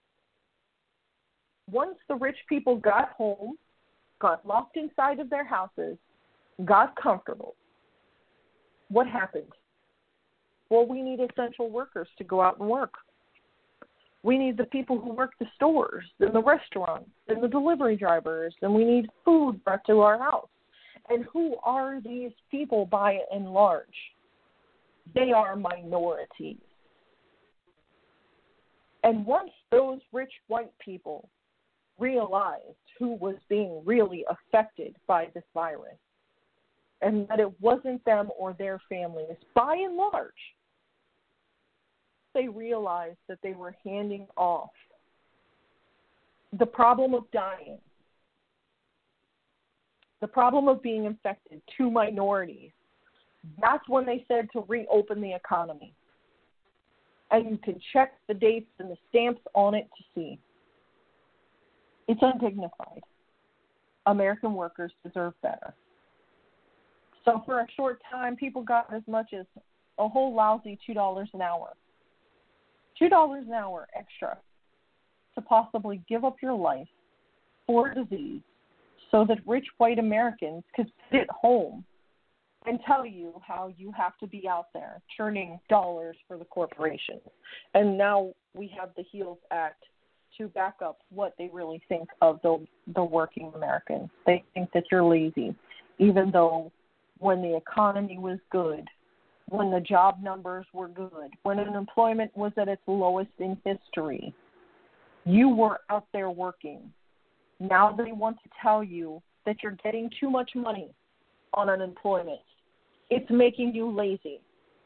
Once the rich people got home, got locked inside of their houses, got comfortable, what happened? Well, we need essential workers to go out and work. We need the people who work the stores and the restaurants and the delivery drivers, and we need food brought to our house. And who are these people by and large? They are minorities. And once those rich white people realized who was being really affected by this virus, and that it wasn't them or their families, by and large, they realized that they were handing off the problem of dying, the problem of being infected to minorities. That's when they said to reopen the economy. and you can check the dates and the stamps on it to see. It's undignified. American workers deserve better. So for a short time, people got as much as a whole lousy two dollars an hour. two dollars an hour extra to possibly give up your life for disease so that rich white Americans could sit at home and tell you how you have to be out there churning dollars for the corporations. And now we have the HEALS Act to back up what they really think of the the working Americans. They think that you're lazy, even though when the economy was good, when the job numbers were good, when unemployment was at its lowest in history, you were out there working. Now they want to tell you that you're getting too much money on unemployment. It's making you lazy.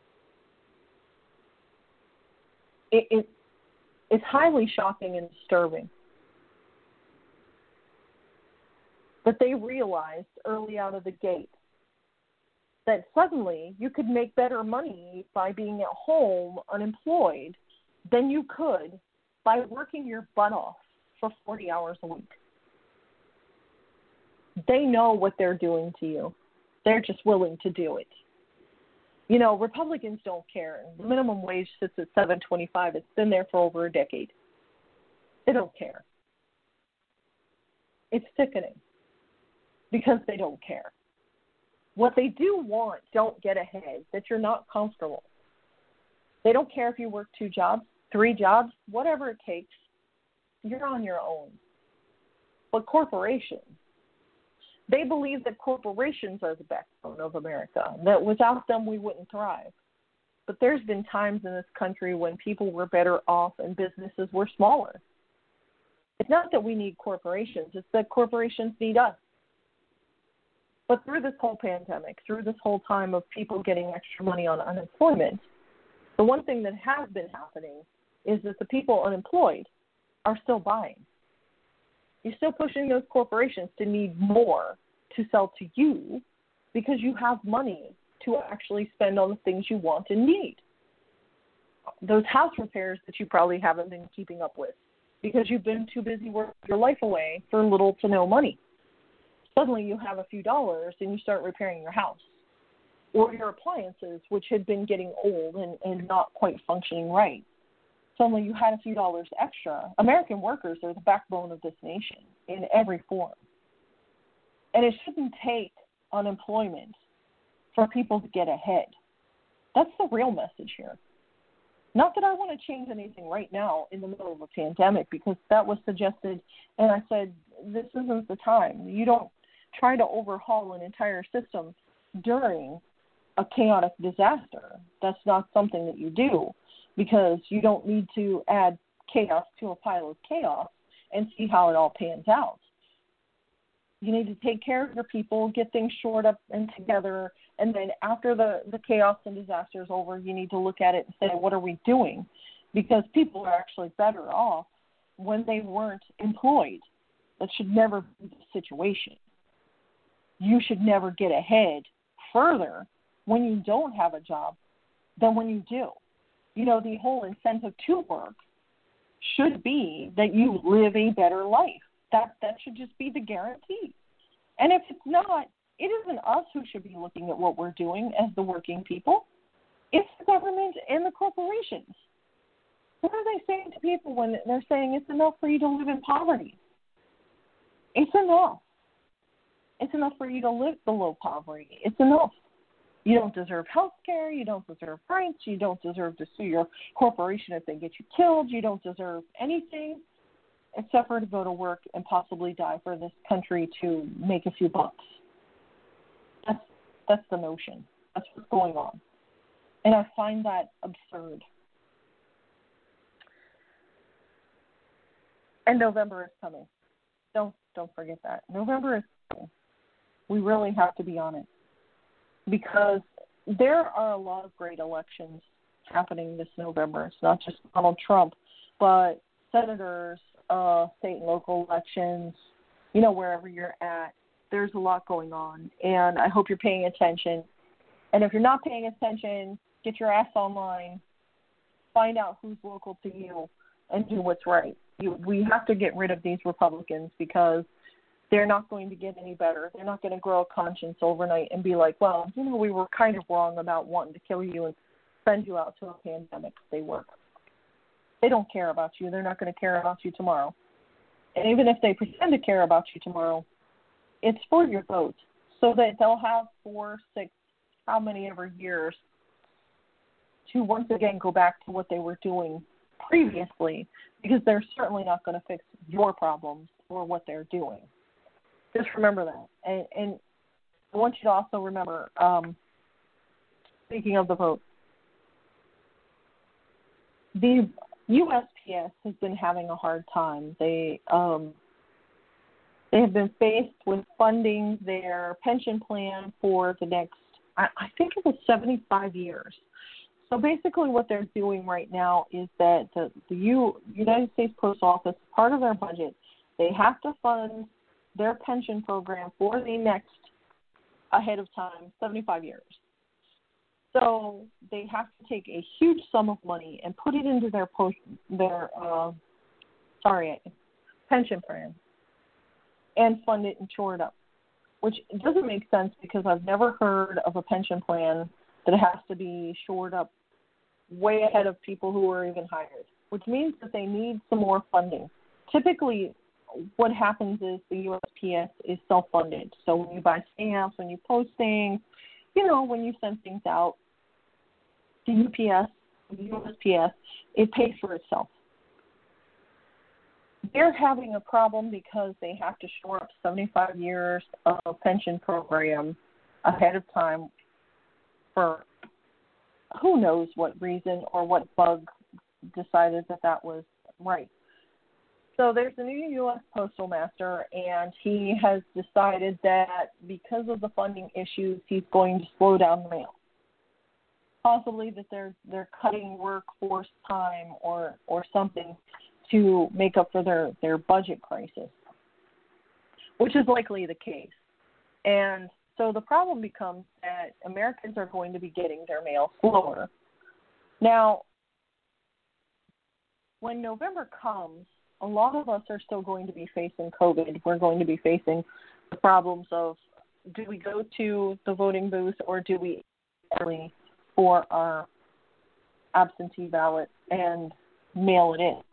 It, it, it's highly shocking and disturbing. But they realized early out of the gate that suddenly you could make better money by being at home unemployed than you could by working your butt off for forty hours a week. They know what they're doing to you. They're just willing to do it. You know, Republicans don't care. The minimum wage sits at seven twenty-five. It's been there for over a decade. They don't care. It's sickening because they don't care. What they do want, don't get ahead, that you're not comfortable. They don't care if you work two jobs, three jobs, whatever it takes. You're on your own. But corporations, they believe that corporations are the backbone of America, that without them we wouldn't thrive. But there's been times in this country when people were better off and businesses were smaller. It's not that we need corporations, it's that corporations need us. But through this whole pandemic, through this whole time of people getting extra money on unemployment, the one thing that has been happening is that the people unemployed are still buying. You're still pushing those corporations to need more to sell to you because you have money to actually spend on the things you want and need. Those house repairs that you probably haven't been keeping up with because you've been too busy working your life away for little to no money. Suddenly you have a few dollars and you start repairing your house or your appliances, which had been getting old and, and not quite functioning right. Suddenly you had a few dollars extra. American workers are the backbone of this nation in every form. And it shouldn't take unemployment for people to get ahead. That's the real message here. Not that I want to change anything right now in the middle of a pandemic, because that was suggested, and I said, this isn't the time. You don't try to overhaul an entire system during a chaotic disaster. That's not something that you do, because you don't need to add chaos to a pile of chaos and see how it all pans out. You need to take care of your people, get things shored up and together, and then after the, the chaos and disaster is over, you need to look at it and say, what are we doing? Because people are actually better off when they weren't employed. That should never be the situation. You should never get ahead further when you don't have a job than when you do. You know, the whole incentive to work should be that you live a better life. That that should just be the guarantee. And if it's not, it isn't us who should be looking at what we're doing as the working people. It's the government and the corporations. What are they saying to people when they're saying it's enough for you to live in poverty? It's enough. It's enough for you to live below poverty. It's enough. You don't deserve health care. You don't deserve rights. You don't deserve to sue your corporation if they get you killed. You don't deserve anything except for to go to work and possibly die for this country to make a few bucks. That's, that's the notion. That's what's going on. And I find that absurd. And November is coming. Don't don't forget that. November is coming. We really have to be on it. Because there are a lot of great elections happening this November. It's not just Donald Trump, but senators, uh, state and local elections, you know, wherever you're at. There's a lot going on, and I hope you're paying attention. And if you're not paying attention, get your ass online. find out who's local to you and do what's right. You, we have to get rid of these Republicans because they're not going to get any better. They're not going to grow a conscience overnight and be like, well, you know, we were kind of wrong about wanting to kill you and send you out to a pandemic. They work. They don't care about you. They're not going to care about you tomorrow. And even if they pretend to care about you tomorrow, it's for your vote so that they'll have four, six, how many ever years to once again go back to what they were doing previously, because they're certainly not going to fix your problems or what they're doing. Just remember that. And, and I want you to also remember, um, speaking of the vote, the U S P S has been having a hard time. They um, they have been faced with funding their pension plan for the next, I, I think it was seventy-five years. So basically what they're doing right now is that the, the U, United States Post Office, part of their budget, they have to fund their pension program for the next, ahead of time, seventy-five years. So they have to take a huge sum of money and put it into their post, their uh, sorry pension plan and fund it and shore it up, which doesn't make sense because I've never heard of a pension plan that has to be shored up way ahead of people who are even hired, which means that they need some more funding. Typically, what happens is the U S P S is self-funded. So when you buy stamps, when you post things, you know, when you send things out, the U P S, the U S P S, it pays for itself. They're having a problem because they have to shore up seventy-five years of pension program ahead of time for who knows what reason or what bug decided that that was right. So there's a new U S Postal Master, and he has decided that because of the funding issues, he's going to slow down the mail. Possibly that they're they're cutting workforce time or, or something to make up for their, their budget crisis, which is likely the case. And so the problem becomes that Americans are going to be getting their mail slower. Now, when November comes, a lot of us are still going to be facing COVID. We're going to be facing the problems of, do we go to the voting booth or do we early for our absentee ballot and mail it in?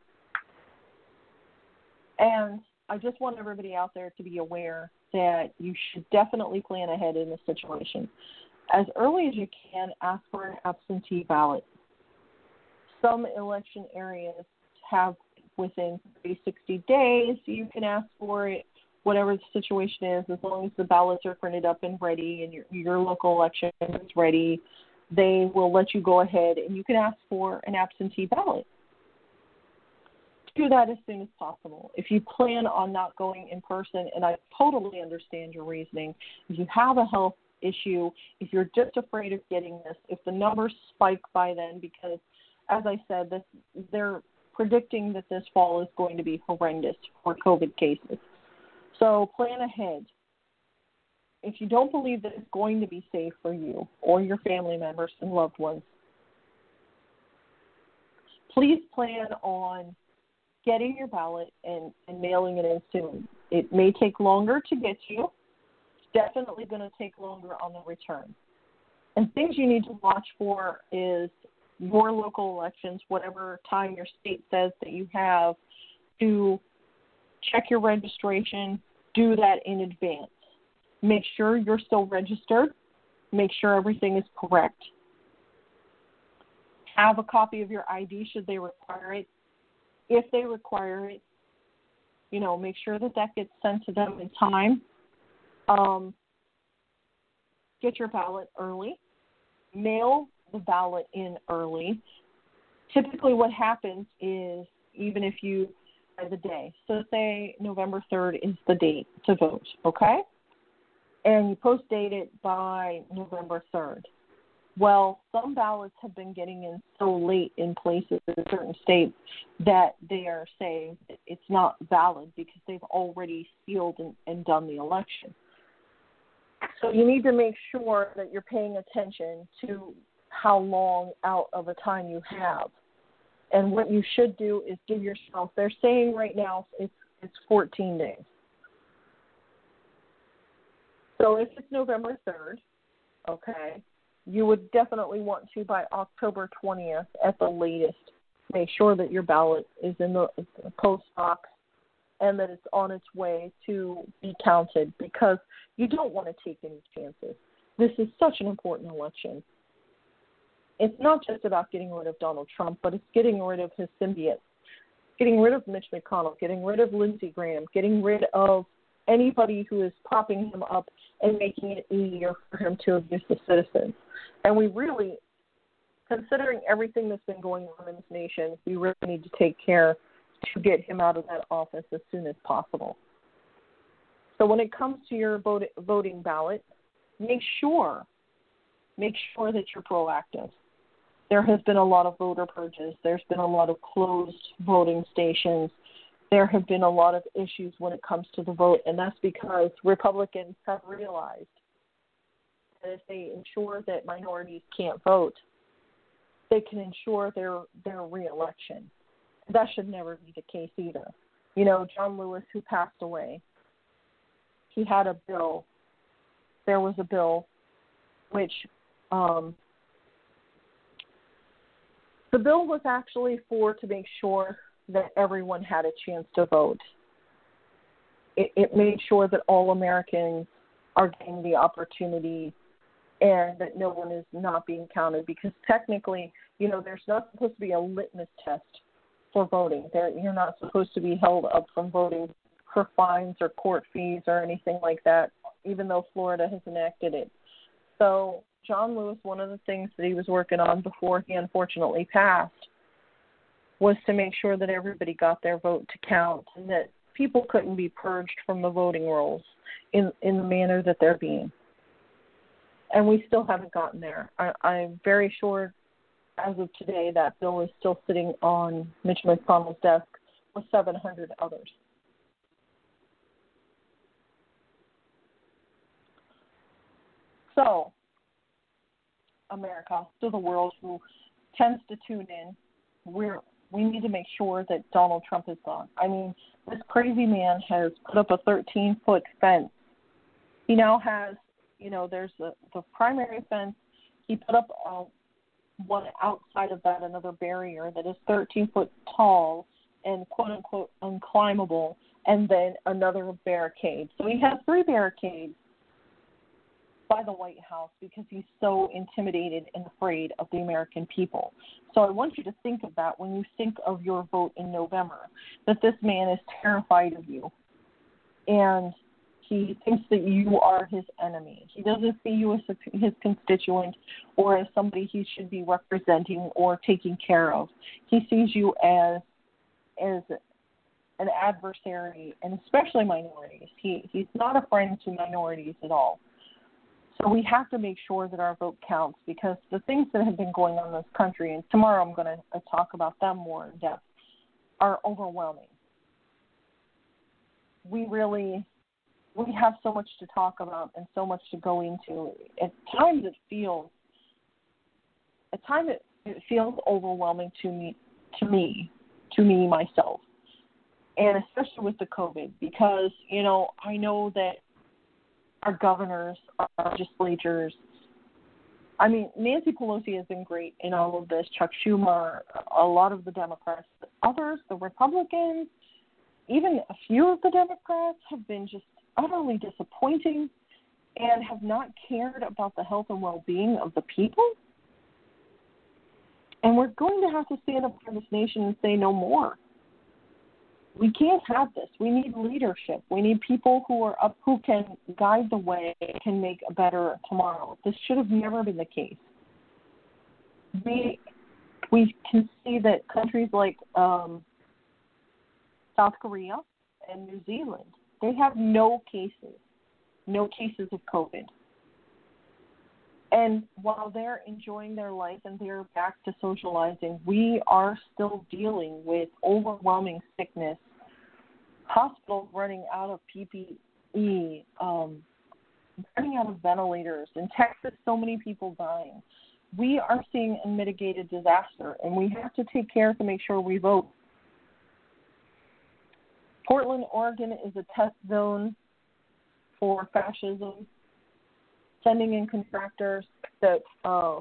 And I just want everybody out there to be aware that you should definitely plan ahead in this situation. As early as you can, ask for an absentee ballot. Some election areas have within sixty days, you can ask for it, whatever the situation is, as long as the ballots are printed up and ready and your, your local election is ready, they will let you go ahead and you can ask for an absentee ballot. Do that as soon as possible. If you plan on not going in person, and I totally understand your reasoning, if you have a health issue, if you're just afraid of getting this, if the numbers spike by then, because as I said, this, they're predicting that this fall is going to be horrendous for COVID cases. So plan ahead. If you don't believe that it's going to be safe for you or your family members and loved ones, please plan on getting your ballot and, and mailing it in soon. It may take longer to get to you. It's definitely going to take longer on the return. And things you need to watch for is your local elections, whatever time your state says that you have, to check your registration, do that in advance. Make sure you're still registered. Make sure everything is correct. Have a copy of your I D should they require it. If they require it, you know, make sure that that gets sent to them in time. Um, get your ballot early. Mail the ballot in early. Typically what happens is, even if you, by the day, so say November third is the date to vote, okay? And you post date it by November third. Well, some ballots have been getting in so late in places in certain states that they are saying it's not valid because they've already sealed and, and done the election. So you need to make sure that you're paying attention to how long out of a time you have. And what you should do is give yourself, they're saying right now it's, it's fourteen days. So if it's November third, okay, you would definitely want to, by October twentieth at the latest, make sure that your ballot is in the, the post box and that it's on its way to be counted, because you don't want to take any chances. This is such an important election. It's not just about getting rid of Donald Trump, but it's getting rid of his symbiotes, getting rid of Mitch McConnell, getting rid of Lindsey Graham, getting rid of anybody who is propping him up and making it easier for him to abuse the citizens. And we really, considering everything that's been going on in this nation, we really need to take care to get him out of that office as soon as possible. So when it comes to your vote, voting ballot, make sure, make sure that you're proactive. There has been a lot of voter purges. There's been a lot of closed voting stations. There have been a lot of issues when it comes to the vote, and that's because Republicans have realized that if they ensure that minorities can't vote, they can ensure their, their re-election. That should never be the case either. You know, John Lewis, who passed away, he had a bill. There was a bill which um, the bill was actually for to make sure that everyone had a chance to vote. It, it made sure that all Americans are getting the opportunity and that no one is not being counted, because technically, you know, there's not supposed to be a litmus test for voting. There, you're not supposed to be held up from voting for fines or court fees or anything like that, even though Florida has enacted it. So John Lewis, one of the things that he was working on before he unfortunately passed was to make sure that everybody got their vote to count and that people couldn't be purged from the voting rolls in, in the manner that they're being. And we still haven't gotten there. I, I'm very sure as of today that bill is still sitting on Mitch McConnell's desk with seven hundred others. So, America, to the world who tends to tune in, we're, we need to make sure that Donald Trump is gone. I mean, this crazy man has put up a thirteen-foot fence. He now has, you know, there's the, the primary fence. He put up uh, one outside of that, another barrier that is thirteen foot tall and quote-unquote unclimbable, and then another barricade. So he has three barricades by the White House because he's so intimidated and afraid of the American people. So I want you to think of that when you think of your vote in November, that this man is terrified of you, and he thinks that you are his enemy. He doesn't see you as a, his constituent or as somebody he should be representing or taking care of. He sees you as as an adversary, and especially minorities. He he's not a friend to minorities at all. So we have to make sure that our vote counts, because the things that have been going on in this country, and tomorrow I'm going to talk about them more in depth, are overwhelming. We really, we have so much to talk about and so much to go into. At times it feels, at times it, it feels overwhelming to me, to me, to me myself, and especially with the COVID, because, you know, I know that our governors, our legislatures, I mean, Nancy Pelosi has been great in all of this, Chuck Schumer, a lot of the Democrats, but others, the Republicans, even a few of the Democrats have been just utterly disappointing and have not cared about the health and well-being of the people. And we're going to have to stand up for this nation and say no more. We can't have this. We need leadership. We need people who are up, who can guide the way, can make a better tomorrow. This should have never been the case. We we can see that countries like um, South Korea and New Zealand, they have no cases, no cases of COVID. And while they're enjoying their life and they're back to socializing, we are still dealing with overwhelming sickness, hospitals running out of P P E, um, running out of ventilators. In Texas, so many people dying. we are seeing a mitigated disaster, and we have to take care to make sure we vote. Portland, Oregon is a test zone for fascism, sending in contractors that, uh,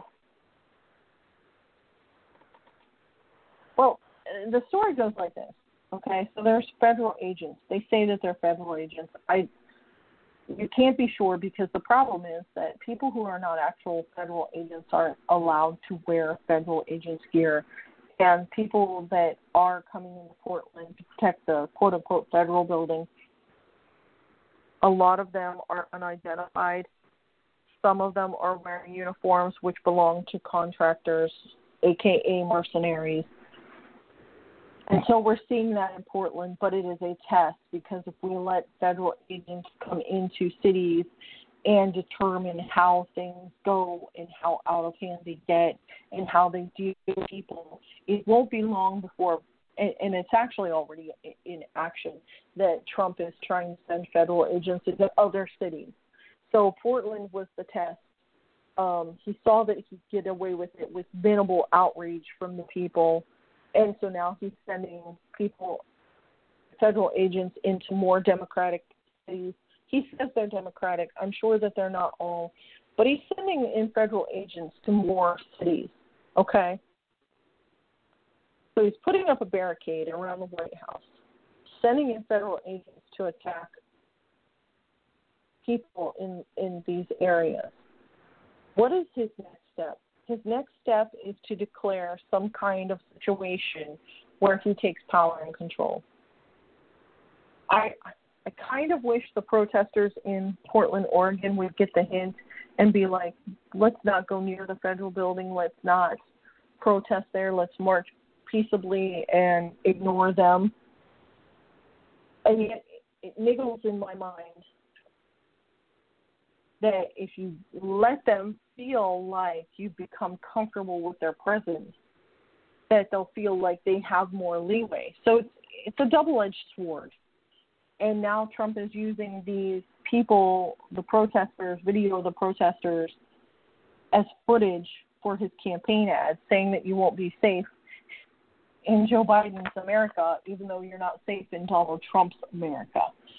well, the story goes like this, okay? So there's federal agents. They say that they're federal agents. I, you can't be sure because the problem is that people who are not actual federal agents aren't allowed to wear federal agents' gear. And people that are coming into Portland to protect the quote-unquote federal building, a lot of them are unidentified. Some of them are wearing uniforms which belong to contractors, a k a mercenaries. And so we're seeing that in Portland, but it is a test because if we let federal agents come into cities and determine how things go and how out of hand they get and how they deal with people, it won't be long before, and, and it's actually already in action, that Trump is trying to send federal agents into other cities. So Portland was the test. Um, he saw that he could get away with it with minimal outrage from the people. And so now he's sending people, federal agents, into more democratic cities. He says they're democratic. I'm sure that they're not all. But he's sending in federal agents to more cities, okay? So he's putting up a barricade around the White House, sending in federal agents to attack people in, in these areas. What is his next step? His next step is to declare some kind of situation where he takes power and control. I I kind of wish the protesters in Portland, Oregon would get the hint and be like, let's not go near the federal building, let's not protest there, let's march peaceably and ignore them. And yet it niggles in my mind that if you let them feel like you've become comfortable with their presence, that they'll feel like they have more leeway. So it's, it's a double-edged sword. And now Trump is using these people, the protesters, video of the protesters, as footage for his campaign ads, saying that you won't be safe in Joe Biden's America, even though you're not safe in Donald Trump's America.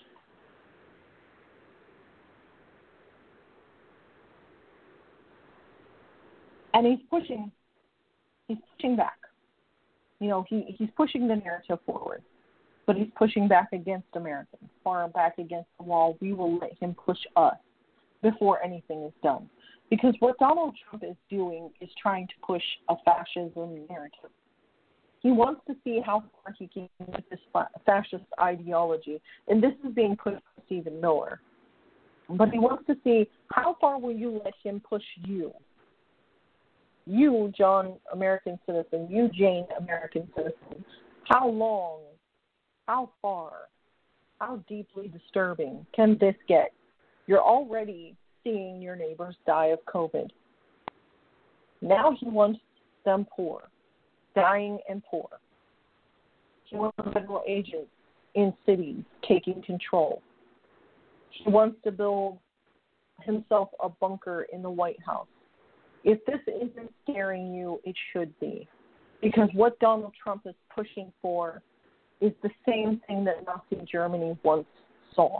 And he's pushing, he's pushing back. You know, he, he's pushing the narrative forward, but he's pushing back against Americans, far back against the wall. We will let him push us before anything is done. Because what Donald Trump is doing is trying to push a fascism narrative. He wants to see how far he can with this fascist ideology. And this is being pushed by Stephen Miller. But he wants to see how far will you let him push you? You, John, American citizen, you, Jane, American citizen, how long, how far, how deeply disturbing can this get? You're already seeing your neighbors die of COVID. Now he wants them poor, dying and poor. He wants federal agents in cities taking control. He wants to build himself a bunker in the White House. If this isn't scaring you, it should be. Because what Donald Trump is pushing for is the same thing that Nazi Germany once saw.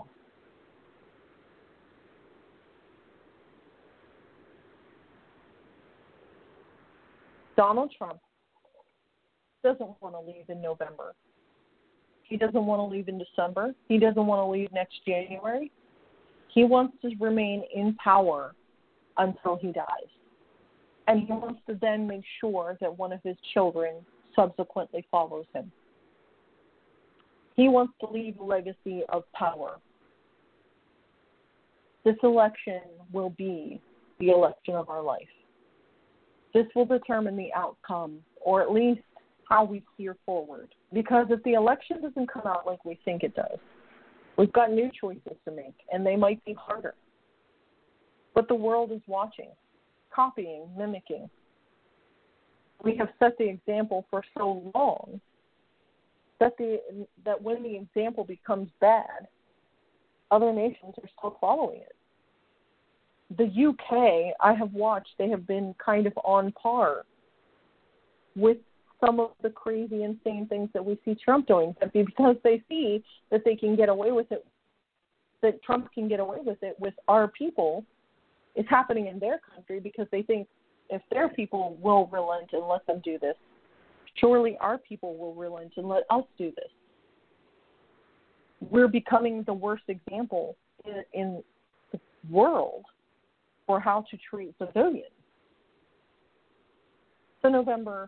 Donald Trump doesn't want to leave in November. He doesn't want to leave in December. He doesn't want to leave next January. He wants to remain in power until he dies. And he wants to then make sure that one of his children subsequently follows him. He wants to leave a legacy of power. This election will be the election of our life. This will determine the outcome, or at least how we steer forward. Because if the election doesn't come out like we think it does, we've got new choices to make, and they might be harder. But the world is watching, copying, mimicking. We have set the example for so long that the that when the example becomes bad, other nations are still following it. the U K, I have watched, they have been kind of on par with some of the crazy, insane things that we see Trump doing, because they see that they can get away with it, that Trump can get away with it with our people. It's happening in their country because they think if their people will relent and let them do this, surely our people will relent and let us do this. We're becoming the worst example in, in the world for how to treat civilians. So November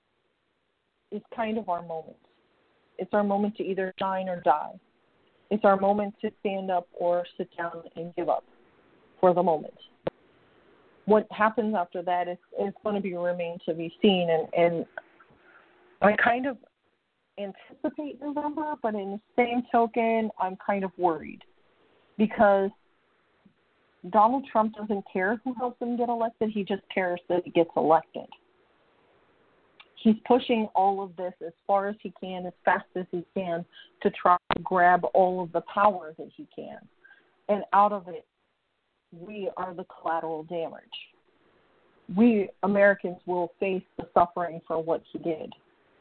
is kind of our moment. It's our moment to either shine or die. It's our moment to stand up or sit down and give up for the moment. What happens after that is, is going to be remain to be seen, and, and I kind of anticipate November, but in the same token, I'm kind of worried because Donald Trump doesn't care who helps him get elected. He just cares that he gets elected. He's pushing all of this as far as he can, as fast as he can, to try to grab all of the power that he can. And out of it, we are the collateral damage. We, Americans, will face the suffering for what he did.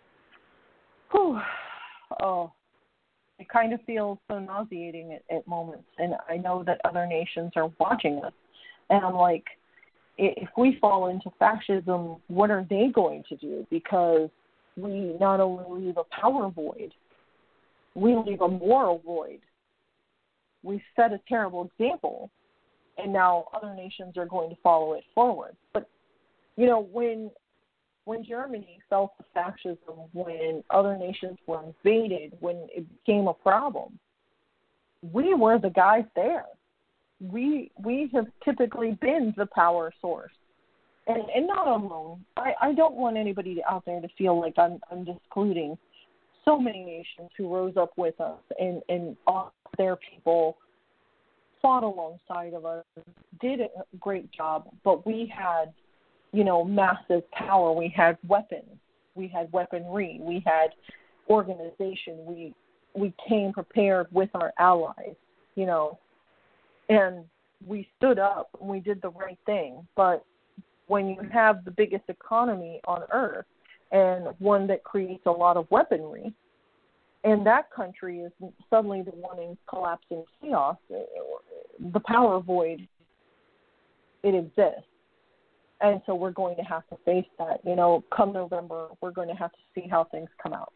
Whew. Oh, it kind of feels so nauseating at, at moments. And I know that other nations are watching us. And I'm like, if we fall into fascism, what are they going to do? Because we not only leave a power void, we leave a moral void. We set a terrible example, and now other nations are going to follow it forward. But, you know, when when Germany fell to fascism, when other nations were invaded, when it became a problem, we were the guys there. We we have typically been the power source, and and not alone. I, I don't want anybody to, out there to feel like I'm I'm discluding so many nations who rose up with us and and their people fought alongside of us, did a great job. But we had, you know, massive power. We had weapons. We had weaponry. We had organization. We we came prepared with our allies. You know. And we stood up and we did the right thing. But when you have the biggest economy on earth and one that creates a lot of weaponry, and that country is suddenly the one in collapsing chaos, the power void, it exists. And so we're going to have to face that. You know, come November, we're going to have to see how things come out.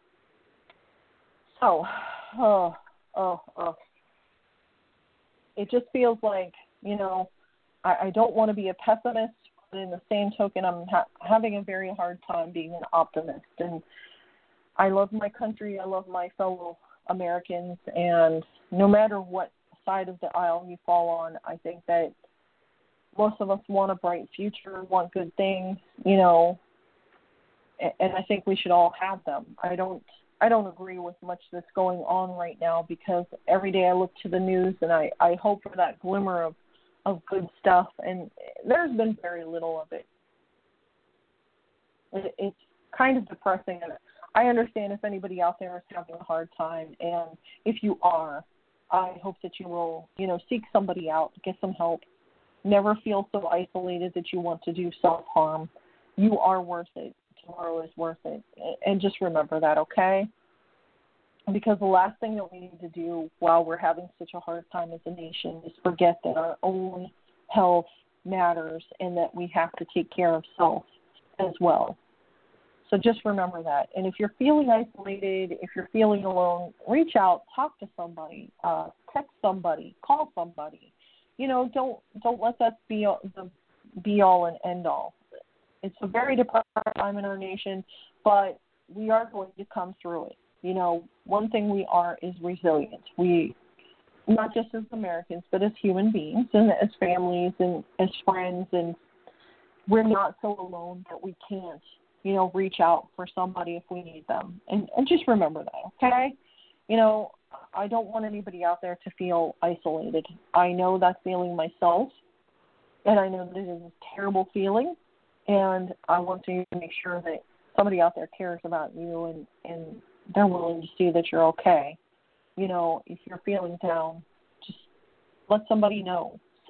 So, oh, oh, oh. It just feels like, you know, I, I don't want to be a pessimist, but in the same token, I'm ha- having a very hard time being an optimist. And I love my country. I love my fellow Americans. And no matter what side of the aisle you fall on, I think that most of us want a bright future, want good things, you know, and, and I think we should all have them. I don't I don't agree with much that's going on right now because every day I look to the news and I, I hope for that glimmer of, of good stuff, and there's been very little of it. it. It's kind of depressing. And I understand if anybody out there is having a hard time, and if you are, I hope that you will, you know, seek somebody out, get some help. Never feel so isolated that you want to do self-harm. You are worth it. Tomorrow is worth it. And just remember that, okay? Because the last thing that we need to do while we're having such a hard time as a nation is forget that our own health matters and that we have to take care of self as well. So just remember that. And if you're feeling isolated, if you're feeling alone, reach out, talk to somebody, uh, text somebody, call somebody. You know, don't don't let that be the be all and end all. It's a very depressing time in our nation, but we are going to come through it. You know, one thing we are is resilient. We, not just as Americans, but as human beings and as families and as friends, and we're not so alone that we can't, you know, reach out for somebody if we need them. And, and just remember that, okay? You know, I don't want anybody out there to feel isolated. I know that feeling myself, and I know that it is a terrible feeling. And I want to make sure that somebody out there cares about you and, and they're willing to see that you're okay. You know, if you're feeling down, just let somebody know.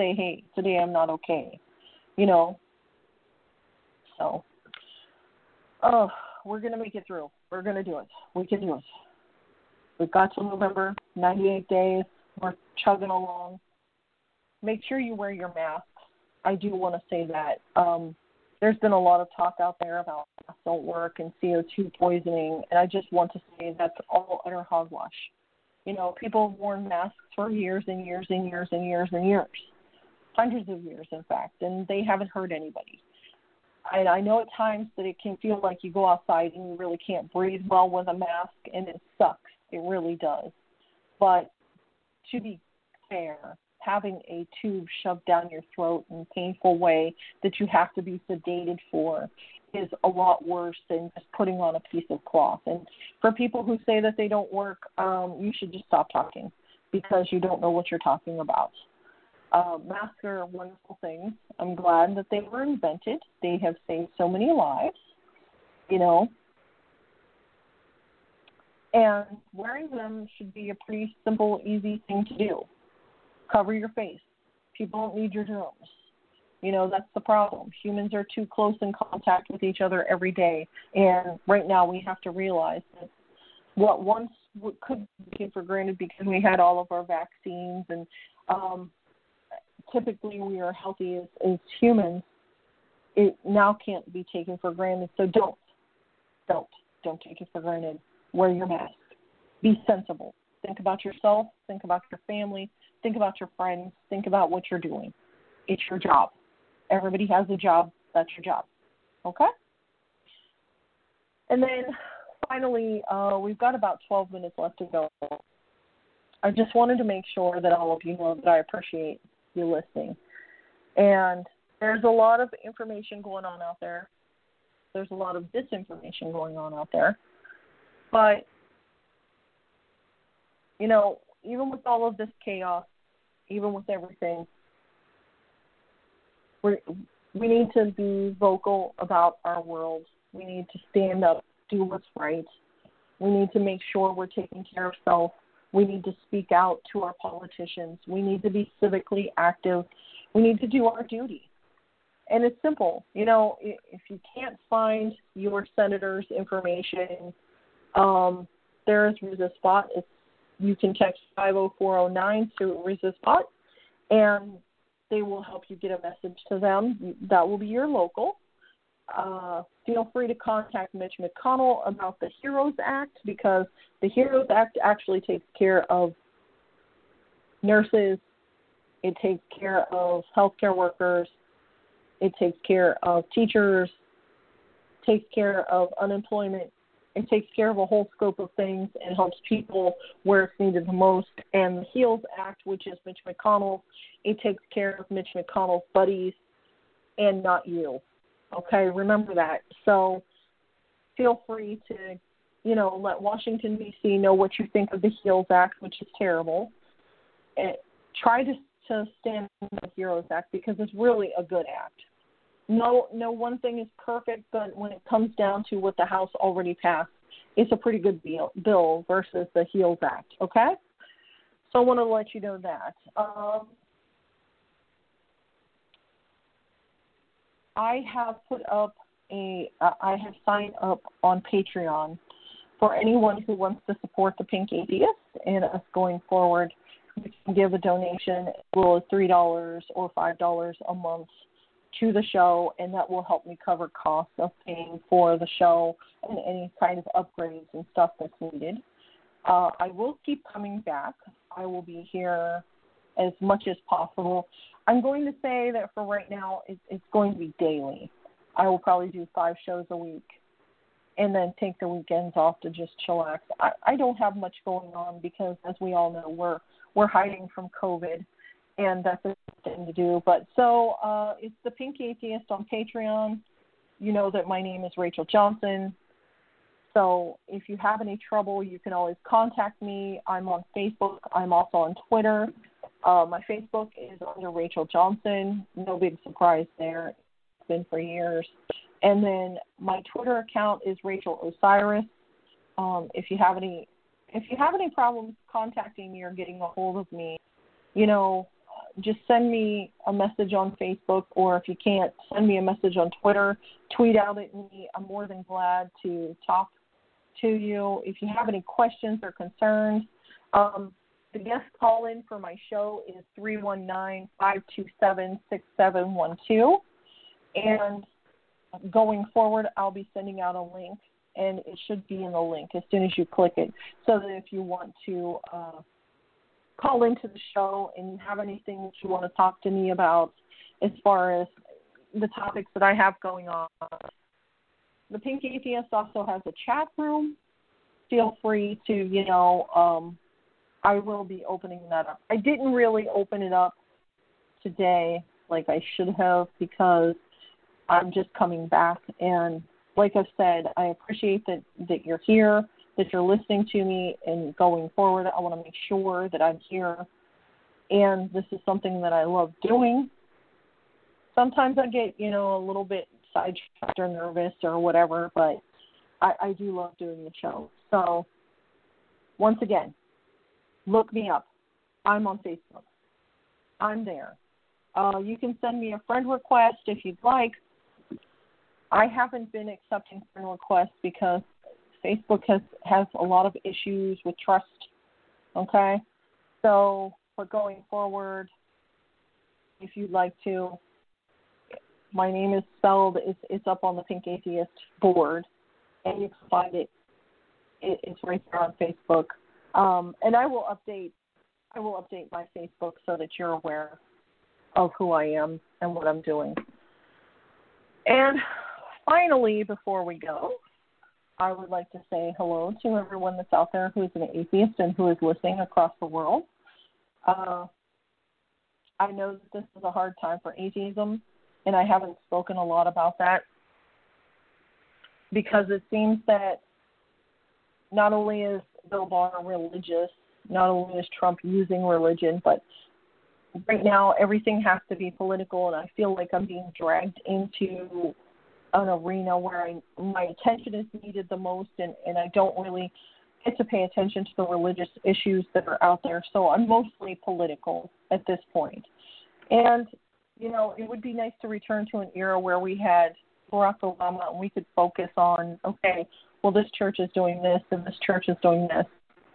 say, hey, today I'm not okay, you know. So, oh, we're going to make it through. We're going to do it. We can do it. We've got till November, ninety-eight days. We're chugging along. Make sure you wear your mask. I do want to say that. Um, there's been a lot of talk out there about masks don't work and C O two poisoning, and I just want to say that's all utter hogwash. You know, people have worn masks for years and years and years and years and years, hundreds of years, in fact, and they haven't hurt anybody. And I know at times that it can feel like you go outside and you really can't breathe well with a mask, and it sucks. It really does. But to be fair, having a tube shoved down your throat in a painful way that you have to be sedated for is a lot worse than just putting on a piece of cloth. And for people who say that they don't work, um, you should just stop talking because you don't know what you're talking about. Uh, masks are wonderful things. I'm glad that they were invented. They have saved so many lives, you know. And wearing them should be a pretty simple, easy thing to do. Cover your face. People don't need your germs. You know, that's the problem. Humans are too close in contact with each other every day. And right now we have to realize that what once could be taken for granted because we had all of our vaccines and um, typically we are healthy as, as humans, it now can't be taken for granted. So don't, don't, don't take it for granted. Wear your mask. Be sensible. Think about yourself. Think about your family. Think about your friends. Think about what you're doing. It's your job. Everybody has a job. That's your job. Okay? And then finally, uh, we've got about twelve minutes left to go. I just wanted to make sure that all of you know that I appreciate you listening. And there's a lot of information going on out there. There's a lot of disinformation going on out there. But, you know, even with all of this chaos, even with everything, we we need to be vocal about our world. We need to stand up, do what's right. We need to make sure we're taking care of self. We need to speak out to our politicians. We need to be civically active. We need to do our duty. And it's simple. You know, if you can't find your senator's information, um, there is ResistBot. It's, you can text five oh four oh nine to ResistBot, and they will help you get a message to them. That will be your local. Uh, feel free to contact Mitch McConnell about the HEROES Act because the HEROES Act actually takes care of nurses. It takes care of healthcare workers. It takes care of teachers. Takes care of unemployment. It takes care of a whole scope of things and helps people where it's needed the most. And the HEALS Act, which is Mitch McConnell, it takes care of Mitch McConnell's buddies and not you. Okay, remember that. So feel free to, you know, let Washington, D C know what you think of the HEALS Act, which is terrible. And try to, to stand with the HEROES Act because it's really a good act. No, no one thing is perfect, but when it comes down to what the House already passed, it's a pretty good bill, bill versus the HEALS Act, okay? So I want to let you know that. Um, I have put up a, uh, I have signed up on Patreon for anyone who wants to support the Pink Atheist and us going forward. You can give a donation as little as three dollars or five dollars a month to the show, and that will help me cover costs of paying for the show and any kind of upgrades and stuff that's needed. Uh, I will keep coming back. I will be here as much as possible. I'm going to say that for right now, it, it's going to be daily. I will probably do five shows a week and then take the weekends off to just chillax. I, I don't have much going on because, as we all know, we're we're hiding from COVID, and that's a thing to do. But so uh, it's the Pink Atheist on Patreon. You know that my name is Rachel Johnson. So if you have any trouble, you can always contact me. I'm on Facebook. I'm also on Twitter. Uh, my Facebook is under Rachel Johnson. No big surprise there. It's been for years. And then my Twitter account is Rachel Osiris. Um, if you have any, if you have any problems contacting me or getting a hold of me, you know, just send me a message on Facebook, or if you can't, send me a message on Twitter. Tweet out at me. I'm more than glad to talk to you. If you have any questions or concerns, um, the guest call-in for my show is three one nine, five two seven, six seven one two. And going forward, I'll be sending out a link, and it should be in the link as soon as you click it, so that if you want to uh, call into the show and have anything that you want to talk to me about as far as the topics that I have going on. The Pink Atheist also has a chat room. Feel free to, you know, um, I will be opening that up. I didn't really open it up today like I should have, because I'm just coming back. And like I said, I appreciate that, that you're here, that you're listening to me, and going forward, I want to make sure that I'm here. And this is something that I love doing. Sometimes I get, you know, a little bit sidetracked or nervous or whatever, but I, I do love doing the show. So, once again, look me up. I'm on Facebook. I'm there. Uh, you can send me a friend request if you'd like. I haven't been accepting friend requests because Facebook has, has a lot of issues with trust, okay? So, for going forward, if you'd like to, my name is spelled, it's, it's up on the Pink Atheist board, and you can find it. it it's right there on Facebook. Um, and I will update, I will update my Facebook so that you're aware of who I am and what I'm doing. And finally, before we go, I would like to say hello to everyone that's out there who is an atheist and who is listening across the world. Uh, I know that this is a hard time for atheism, and I haven't spoken a lot about that because it seems that not only is Bill Barr religious, not only is Trump using religion, but right now everything has to be political, and I feel like I'm being dragged into an arena where I, my attention is needed the most, and, and I don't really get to pay attention to the religious issues that are out there. So I'm mostly political at this point. And, you know, it would be nice to return to an era where we had Barack Obama and we could focus on, okay, well, this church is doing this and this church is doing this.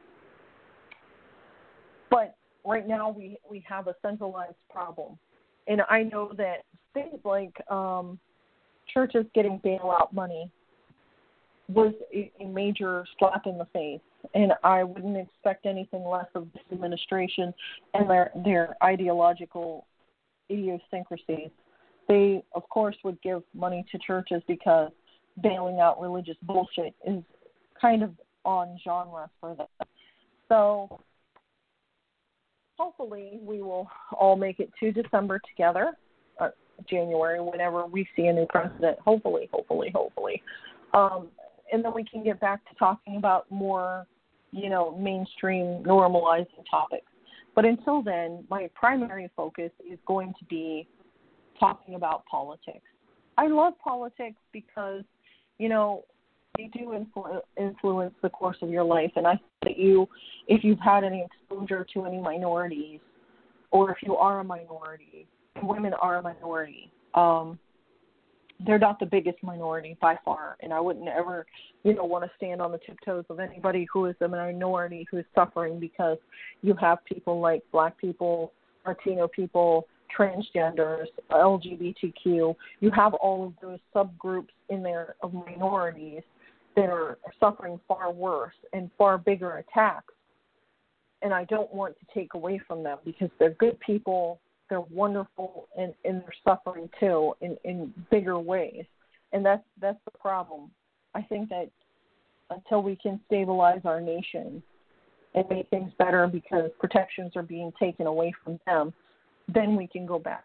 But right now we, we have a centralized problem. And I know that things like um, churches getting bailout money was a, a major slap in the face. And I wouldn't expect anything less of this administration and their, their ideological idiosyncrasies. They, of course, would give money to churches because bailing out religious bullshit is kind of on genre for them. So hopefully we will all make it to December together, uh, January, whenever we see a new president. Hopefully, hopefully, hopefully. Um, and then we can get back to talking about more, you know, mainstream, normalizing topics. But until then, my primary focus is going to be talking about politics. I love politics because, you know, they do influ- influence the course of your life. And I think that you, if you've had any exposure to any minorities, or if you are a minority, women are a minority, um, they're not the biggest minority by far. And I wouldn't ever, you know, want to stand on the tiptoes of anybody who is a minority who is suffering, because you have people like Black people, Latino people, transgenders, L G B T Q. You have all of those subgroups in there of minorities that are suffering far worse and far bigger attacks. And I don't want to take away from them, because they're good people, they're wonderful, and, and they're suffering too in, in bigger ways. And that's that's the problem. I think that until we can stabilize our nation and make things better because protections are being taken away from them, then we can go back.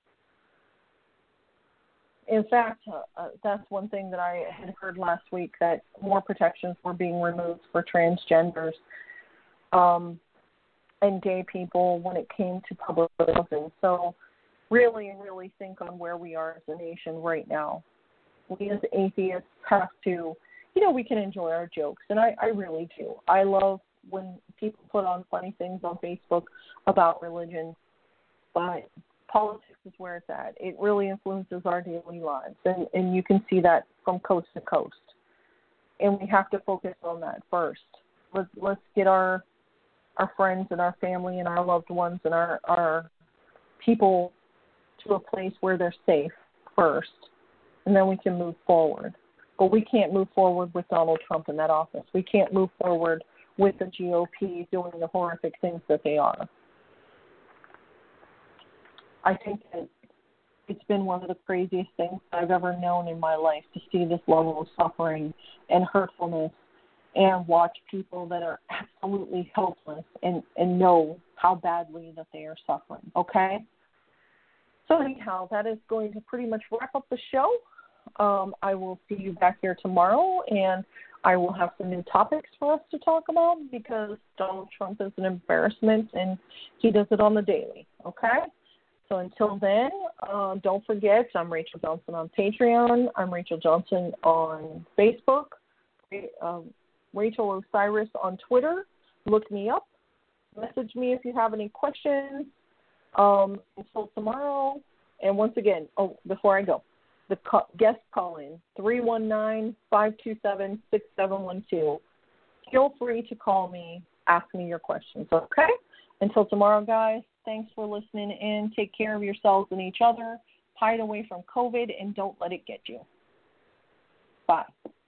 In fact, uh, uh, that's one thing that I had heard last week, that more protections were being removed for transgenders um, and gay people when it came to public housing. So really, really think on where we are as a nation right now. We as atheists have to, you know, we can enjoy our jokes, and I, I really do. I love when people put on funny things on Facebook about religion. but politics is where it's at. It really influences our daily lives, and, and you can see that from coast to coast. And we have to focus on that first. Let's let's get our our friends and our family and our loved ones and our, our people to a place where they're safe first, and then we can move forward. But we can't move forward with Donald Trump in that office. We can't move forward with the G O P doing the horrific things that they are. I think that it's been one of the craziest things I've ever known in my life to see this level of suffering and hurtfulness and watch people that are absolutely helpless and, and know how badly that they are suffering, okay? So anyhow, that is going to pretty much wrap up the show. Um, I will see you back here tomorrow, and I will have some new topics for us to talk about because Donald Trump is an embarrassment, and he does it on the daily, okay? So until then, uh, don't forget, I'm Rachel Johnson on Patreon. I'm Rachel Johnson on Facebook. Um, Rachel Osiris on Twitter. Look me up. Message me if you have any questions. Um, until tomorrow. And once again, oh, before I go, the co- guest call-in, three one nine, five two seven, six seven one two. Feel free to call me, ask me your questions, okay? Until tomorrow, guys, thanks for listening in. Take care of yourselves and each other. Hide away from COVID, and don't let it get you. Bye.